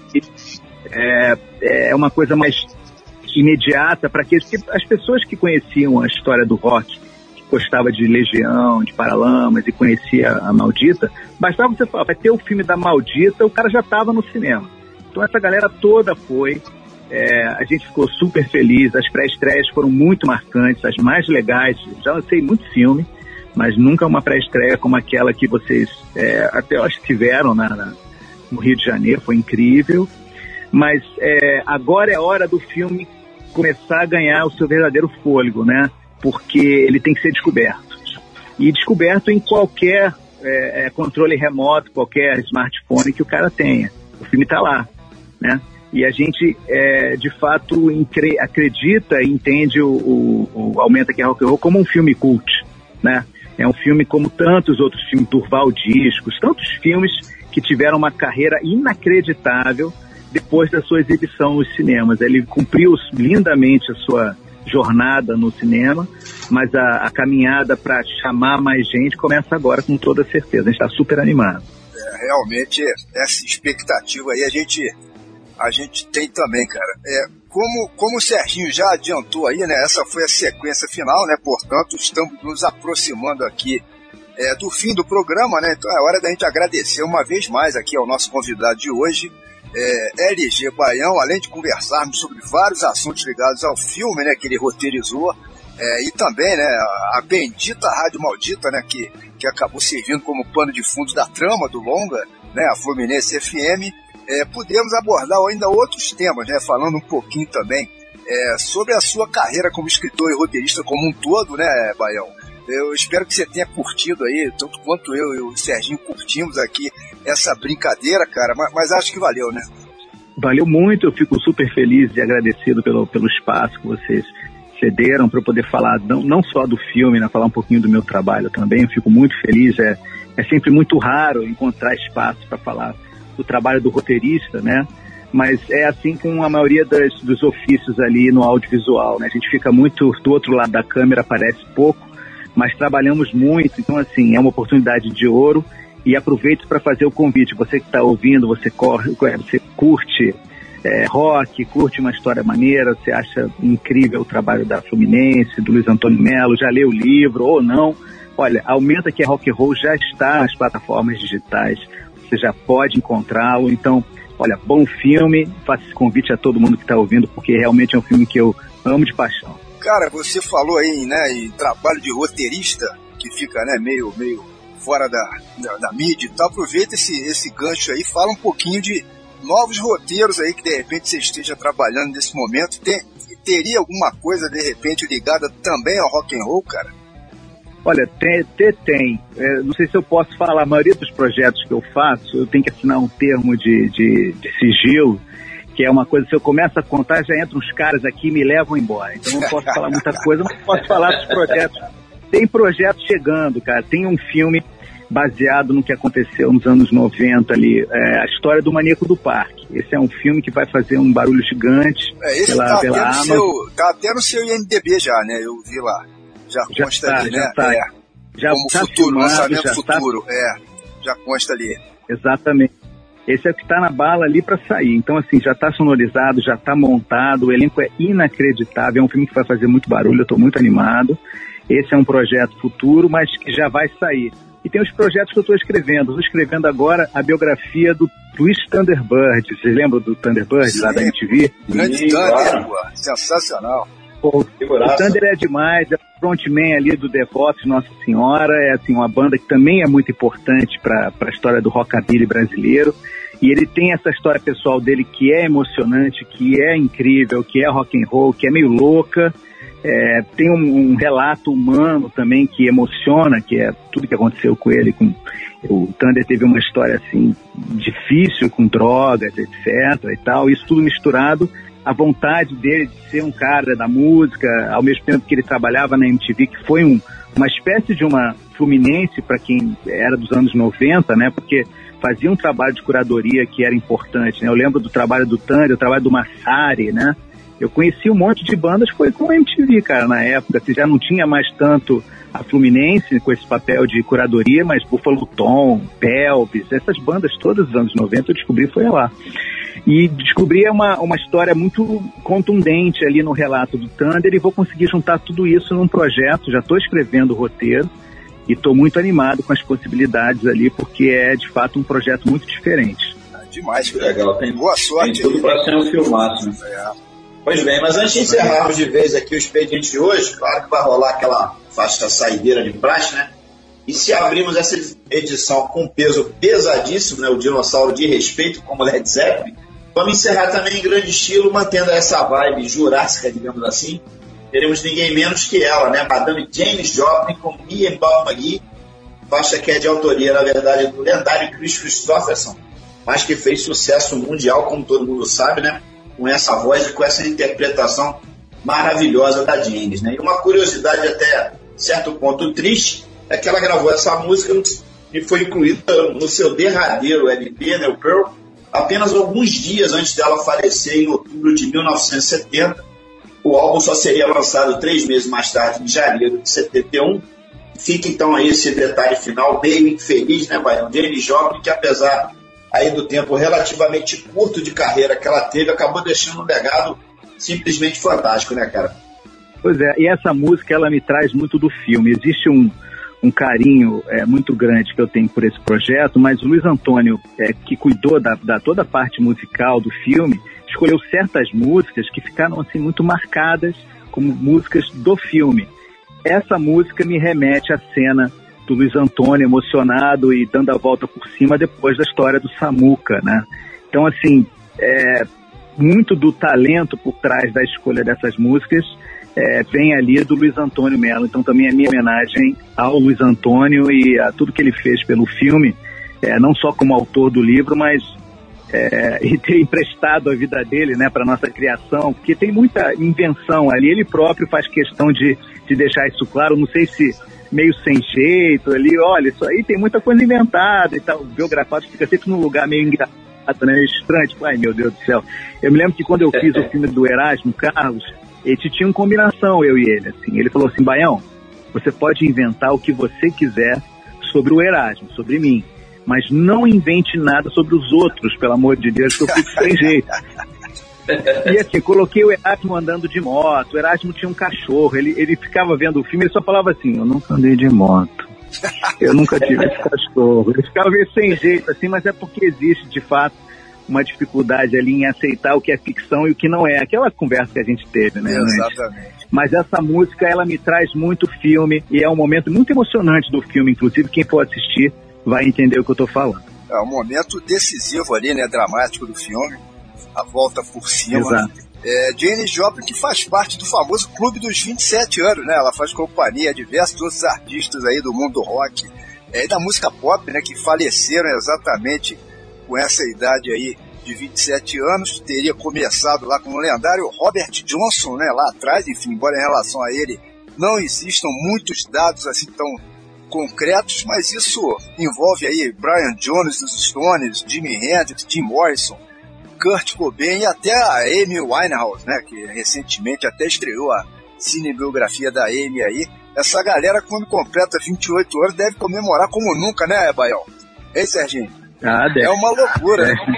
E: É, é uma coisa mais imediata para aqueles que as pessoas que conheciam a história do rock, que gostava de Legião, de Paralamas e conhecia a Maldita, bastava você falar, vai ter o filme da Maldita, o cara já estava no cinema. Então essa galera toda foi. É, a gente ficou super feliz, as pré-estreias foram muito marcantes, as mais legais. Já lancei muito filme, mas nunca uma pré-estreia como aquela que vocês é, até acho que tiveram na, na, no Rio de Janeiro, foi incrível. Mas é, agora é hora do filme começar a ganhar o seu verdadeiro fôlego, né? Porque ele tem que ser descoberto. E descoberto em qualquer é, é, controle remoto, qualquer smartphone que o cara tenha. O filme está lá, né? E a gente, é, de fato, incre- acredita e entende o, o, o Aumenta que é Rock and Roll como um filme cult, né? É um filme como tantos outros filmes, Durval Discos, tantos filmes que tiveram uma carreira inacreditável depois da sua exibição nos cinemas. Ele cumpriu lindamente a sua jornada no cinema, mas a, a caminhada para chamar mais gente começa agora com toda certeza. A gente está super animado.
D: É, realmente, essa expectativa aí a gente, a gente tem também, cara. É, Como, como o Serginho já adiantou aí, né, essa foi a sequência final, né, portanto, estamos nos aproximando aqui é, do fim do programa, né, então é hora da gente agradecer uma vez mais aqui ao nosso convidado de hoje, é, L G Baião, além de conversarmos sobre vários assuntos ligados ao filme, né, que ele roteirizou, é, e também, né, a, a bendita Rádio Maldita, né, que, que acabou servindo como pano de fundo da trama do longa, né, a Fluminense F M. É, podemos abordar ainda outros temas, né, falando um pouquinho também é, sobre a sua carreira como escritor e roteirista como um todo, né, Baião? Eu espero que você tenha curtido aí, tanto quanto eu e o Serginho curtimos aqui essa brincadeira, cara, mas, mas acho que valeu, né?
E: Valeu muito, eu fico super feliz e agradecido pelo, pelo espaço que vocês cederam para eu poder falar não, não só do filme, né, falar um pouquinho do meu trabalho também. Eu fico muito feliz, é, é sempre muito raro encontrar espaço para falar do trabalho do roteirista, né? Mas é assim com a maioria das, dos ofícios ali no audiovisual, né? A gente fica muito do outro lado da câmera, aparece pouco, mas trabalhamos muito, então assim, é uma oportunidade de ouro e aproveito para fazer o convite. Você que está ouvindo, você, corre, você curte é, rock, curte uma história maneira, você acha incrível o trabalho da Fluminense, do Luiz Antônio Melo, já leu o livro ou não, olha, Aumenta que é Rock and Roll já está nas plataformas digitais, você já pode encontrá-lo. Então, olha, bom filme, faço esse convite a todo mundo que está ouvindo, porque realmente é um filme que eu amo de paixão.
D: Cara, você falou aí, né, em trabalho de roteirista, que fica, né, meio, meio fora da, da, da mídia e tal. Aproveita esse, esse gancho aí, fala um pouquinho de novos roteiros aí que de repente você esteja trabalhando nesse momento. Tem, teria alguma coisa de repente ligada também ao rock and roll, cara?
E: Olha, tem, tem, tem. É, não sei se eu posso falar, a maioria dos projetos que eu faço, eu tenho que assinar um termo de, de, de sigilo, que é uma coisa, se eu começo a contar, já entram uns caras aqui e me levam embora. Então não posso falar muita coisa, mas posso falar dos projetos. Tem projetos chegando, cara. Tem um filme baseado no que aconteceu nos anos noventa ali, é, a história do Maníaco do Parque. Esse é um filme que vai fazer um barulho gigante.
D: É, esse pela, tá, pela até no seu, tá até no seu I M D B já, né? Eu vi lá. Já consta
E: já tá,
D: ali,
E: já
D: né?
E: Tá.
D: É.
E: Já
D: Como
E: tá
D: futuro,
E: filmado,
D: lançamento
E: já
D: futuro,
E: tá...
D: é. Já consta ali.
E: Exatamente. Esse é o que está na bala ali para sair. Então, assim, já está sonorizado, já está montado, o elenco é inacreditável, é um filme que vai fazer muito barulho, eu estou muito animado. Esse é um projeto futuro, mas que já vai sair. E tem os projetos que eu estou escrevendo. Estou escrevendo agora a biografia do Luiz Thunderbird. Vocês lembram do Thunderbird,
D: Sim,
E: lá da M T V?
D: Grande
C: Sim,
D: Thunder,
C: claro.
D: pô. Sensacional.
E: Pô, o Thunder é demais, é o frontman ali do The Vox, Nossa Senhora, é assim, uma banda que também é muito importante para a história do rockabilly brasileiro, e ele tem essa história pessoal dele que é emocionante, que é incrível, que é rock and roll, que é meio louca, é, tem um, um relato humano também que emociona, que é tudo que aconteceu com ele, com, o Thunder teve uma história assim, difícil, com drogas, etc e tal, isso tudo misturado, a vontade dele de ser um cara da música, ao mesmo tempo que ele trabalhava na M T V, que foi um, uma espécie de uma Fluminense para quem era dos anos noventa, né? Porque fazia um trabalho de curadoria que era importante, né? Eu lembro do trabalho do Thunder, do trabalho do Massari, né? Eu conheci um monte de bandas, foi com a M T V, cara, na época. Você já não tinha mais tanto a Fluminense com esse papel de curadoria, mas Buffalo Tom, Pelvis, essas bandas todas dos anos noventa eu descobri foi lá. E descobri uma, uma história muito contundente ali no relato do Thunder e vou conseguir juntar tudo isso num projeto, já estou escrevendo o roteiro e estou muito animado com as possibilidades ali, porque é de fato um projeto muito diferente.
D: Ah, demais,
C: que legal, tem
D: boa sorte.
C: Tem tudo para ser um filmaço, né? É. Pois bem, mas antes de encerrarmos de vez aqui o expediente de hoje, claro que vai rolar aquela faixa saideira de praxe, né? E se abrimos essa edição com um peso pesadíssimo, né? O dinossauro de respeito, como Led Zeppelin, vamos encerrar também em grande estilo, mantendo essa vibe jurássica, digamos assim. Teremos ninguém menos que ela, né? Madame Janis Joplin com Me and Bob McGee, faixa que é de autoria, na verdade, do lendário Chris Christopherson, mas que fez sucesso mundial, como todo mundo sabe, né? Com essa voz e com essa interpretação maravilhosa da Janis, né? E uma curiosidade até certo ponto triste é que ela gravou essa música e foi incluída no seu derradeiro L P, né, o Pearl, apenas alguns dias antes dela falecer, em outubro de mil novecentos e setenta. O álbum só seria lançado três meses mais tarde, em janeiro de setenta e um. Fica então aí esse detalhe final meio infeliz, né, Baião? Janis Joplin, que apesar aí do tempo relativamente curto de carreira que ela teve, acabou deixando um legado simplesmente fantástico, né, cara?
E: Pois é, e essa música, ela me traz muito do filme. Existe um, um carinho é, muito grande que eu tenho por esse projeto, mas o Luiz Antônio, é, que cuidou da, da toda a parte musical do filme, escolheu certas músicas que ficaram assim muito marcadas como músicas do filme. Essa música me remete à cena do Luiz Antônio emocionado e dando a volta por cima depois da história do Samuca, né? Então, assim, é, muito do talento por trás da escolha dessas músicas é, vem ali do Luiz Antônio Melo. Então, também é minha homenagem ao Luiz Antônio e a tudo que ele fez pelo filme, é, não só como autor do livro, mas é, e ter emprestado a vida dele, né, para nossa criação, porque tem muita invenção ali. Ele próprio faz questão de, de deixar isso claro, não sei se meio sem jeito ali, olha, isso aí tem muita coisa inventada e tal, o biografado fica sempre num lugar meio engraçado, né, estranho, tipo, ai meu Deus do céu. Eu me lembro que quando eu fiz o filme do Erasmo Carlos, a gente tinha uma combinação, eu e ele, assim, ele falou assim, Baião, você pode inventar o que você quiser sobre o Erasmo, sobre mim, mas não invente nada sobre os outros, pelo amor de Deus, que eu fico sem jeito. E assim, coloquei o Erasmo andando de moto, o Erasmo tinha um cachorro, ele, ele ficava vendo o filme, ele só falava assim, eu nunca andei de moto, eu nunca tive esse cachorro. Ele ficava meio sem jeito, assim, mas é porque existe, de fato, uma dificuldade ali em aceitar o que é ficção e o que não é. Aquela conversa que a gente teve, né?
D: Exatamente.
E: Mas essa música, ela me traz muito filme, e é um momento muito emocionante do filme, inclusive, quem for assistir vai entender o que eu tô falando.
D: É um momento decisivo ali, né, dramático do filme, a volta por cima.
E: Exato.
D: É, Janis Joplin, que faz parte do famoso Clube dos vinte e sete anos, né? Ela faz companhia a diversos outros artistas aí do mundo do rock é, e da música pop, né? Que faleceram exatamente com essa idade aí de vinte e sete anos. Teria começado lá com o lendário Robert Johnson, né? Lá atrás, enfim, embora em relação a ele não existam muitos dados assim tão concretos, mas isso envolve aí Brian Jones dos Stones, Jimi Hendrix, Jim Morrison, Kurt Cobain e até a Amy Winehouse, né, que recentemente até estreou a cinebiografia da Amy aí. essa galera, quando completa vinte e oito anos, deve comemorar como nunca, né, Baião? Ei, Serginho?
E: Ah, deve.
D: É uma loucura,
E: é.
D: né?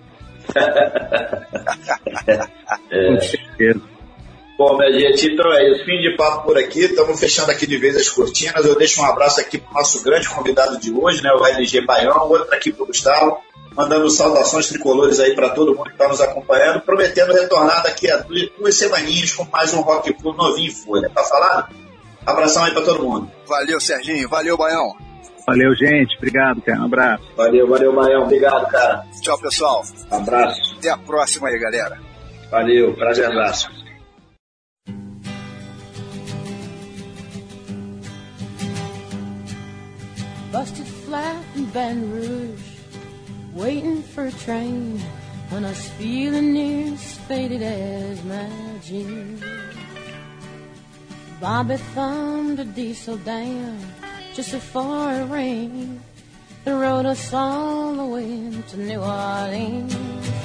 C: É.
E: Com certeza.
C: Bom, minha gente, então é isso. Fim de papo por aqui. Estamos fechando aqui de vez as cortinas. Eu deixo um abraço aqui para o nosso grande convidado de hoje, né, o L G Baião, outro aqui para o Gustavo, mandando saudações tricolores aí para todo mundo que está nos acompanhando, prometendo retornar daqui a duas, duas semaninhas com mais um Rock Flu novinho em folha. Tá falado? Abração aí para todo mundo.
D: Valeu, Serginho. Valeu, Baião.
E: Valeu, gente. Obrigado, cara. Um abraço.
C: Valeu, valeu, Baião. Obrigado, cara.
D: Tchau, pessoal.
C: Abraço.
D: Até a próxima aí, galera.
C: Valeu. Prazerzaço.
H: Busted flat in Baton Rouge, waiting for a train, when I was feeling near as faded as my jeans. Bobby thumbed a diesel down just before it rained and rode us all the way to New Orleans.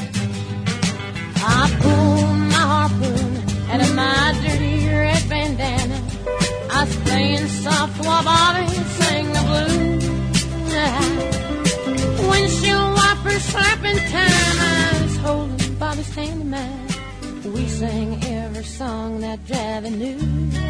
H: I pulled my harpoon out of my dirty red bandana. I was playing soft while Bobby sang the blues. Windshield wipers slapping time, I was holding Bobby's hand in mine. We sang every song that Javi knew.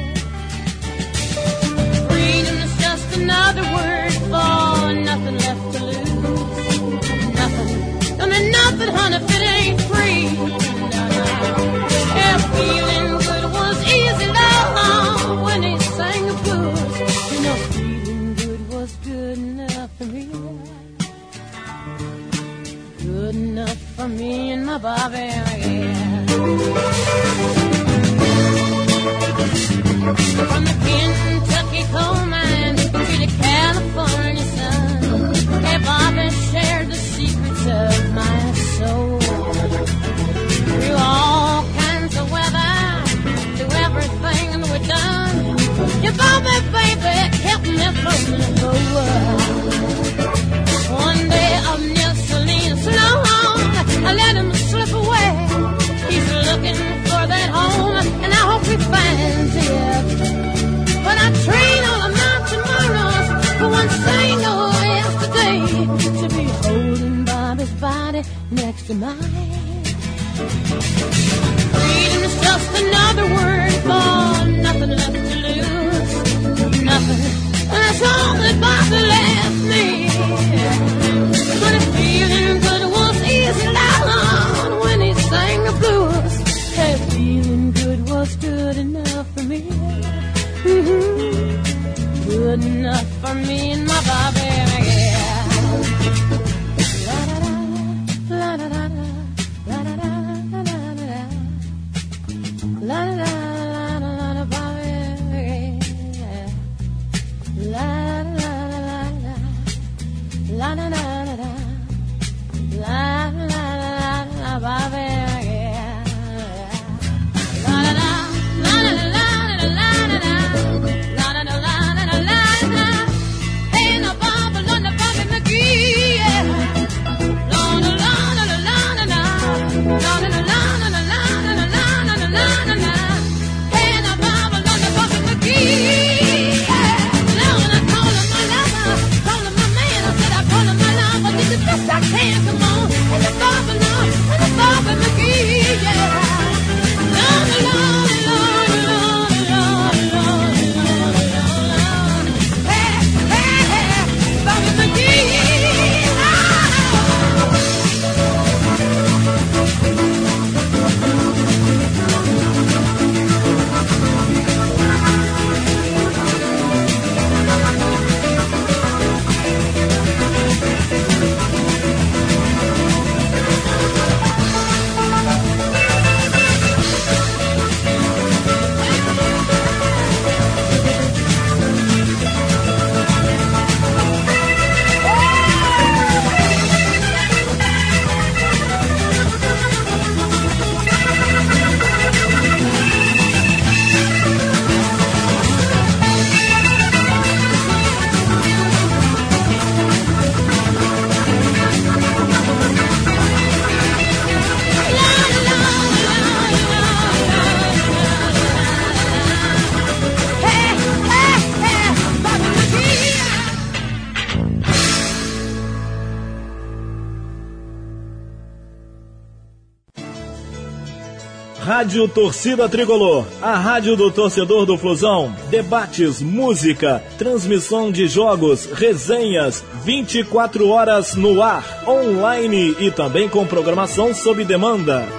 H: Freedom is just another word for nothing left to lose. Nothing, don't mean nothing, honey, if it ain't free. Yeah, feeling good was easy, love, when he sang the blues. You know, feeling good was good enough for me. Good enough for me and my Bobby, yeah. From the Kentucky coal mine to the California sun, hey, Bobby shared the secrets of my soul. Through all kinds of weather, through everything that we've done, your Bobby, baby, kept me floating low. One day up near Salinas, long, I let him slip away. He's looking for that home, and I hope he finds it. But I trade all of my tomorrows for one single yesterday, to be holding Bobby's body next to mine. Freedom is just another word for nothing left to lose. Nothing, that's all that Bobby left me. But if feeling good was easy, loud when he sang the blues. Hey, feeling good was good enough for me. Mm-hmm. Good enough for me and my Bobby, yeah. La da da, la da da, la da da, la da da, la da da, la da da, Bobby, yeah. La da da, la da da, la da da, la da da, Bobby, yeah. La da da, la da da, la da da, la da da, la da da. Hey, no Bobby, no Bobby McGee, yeah. La da la da la la da, la da la la la la la la la la la. Hey, no Bobby, no Bobby McGee, yeah. Now when I call him my lover, call him my man, I said I call him my lover.
I: Rádio Torcida Tricolor, a rádio do torcedor do Flusão. Debates, música, transmissão de jogos, resenhas, vinte e quatro horas no ar, online e também com programação sob demanda.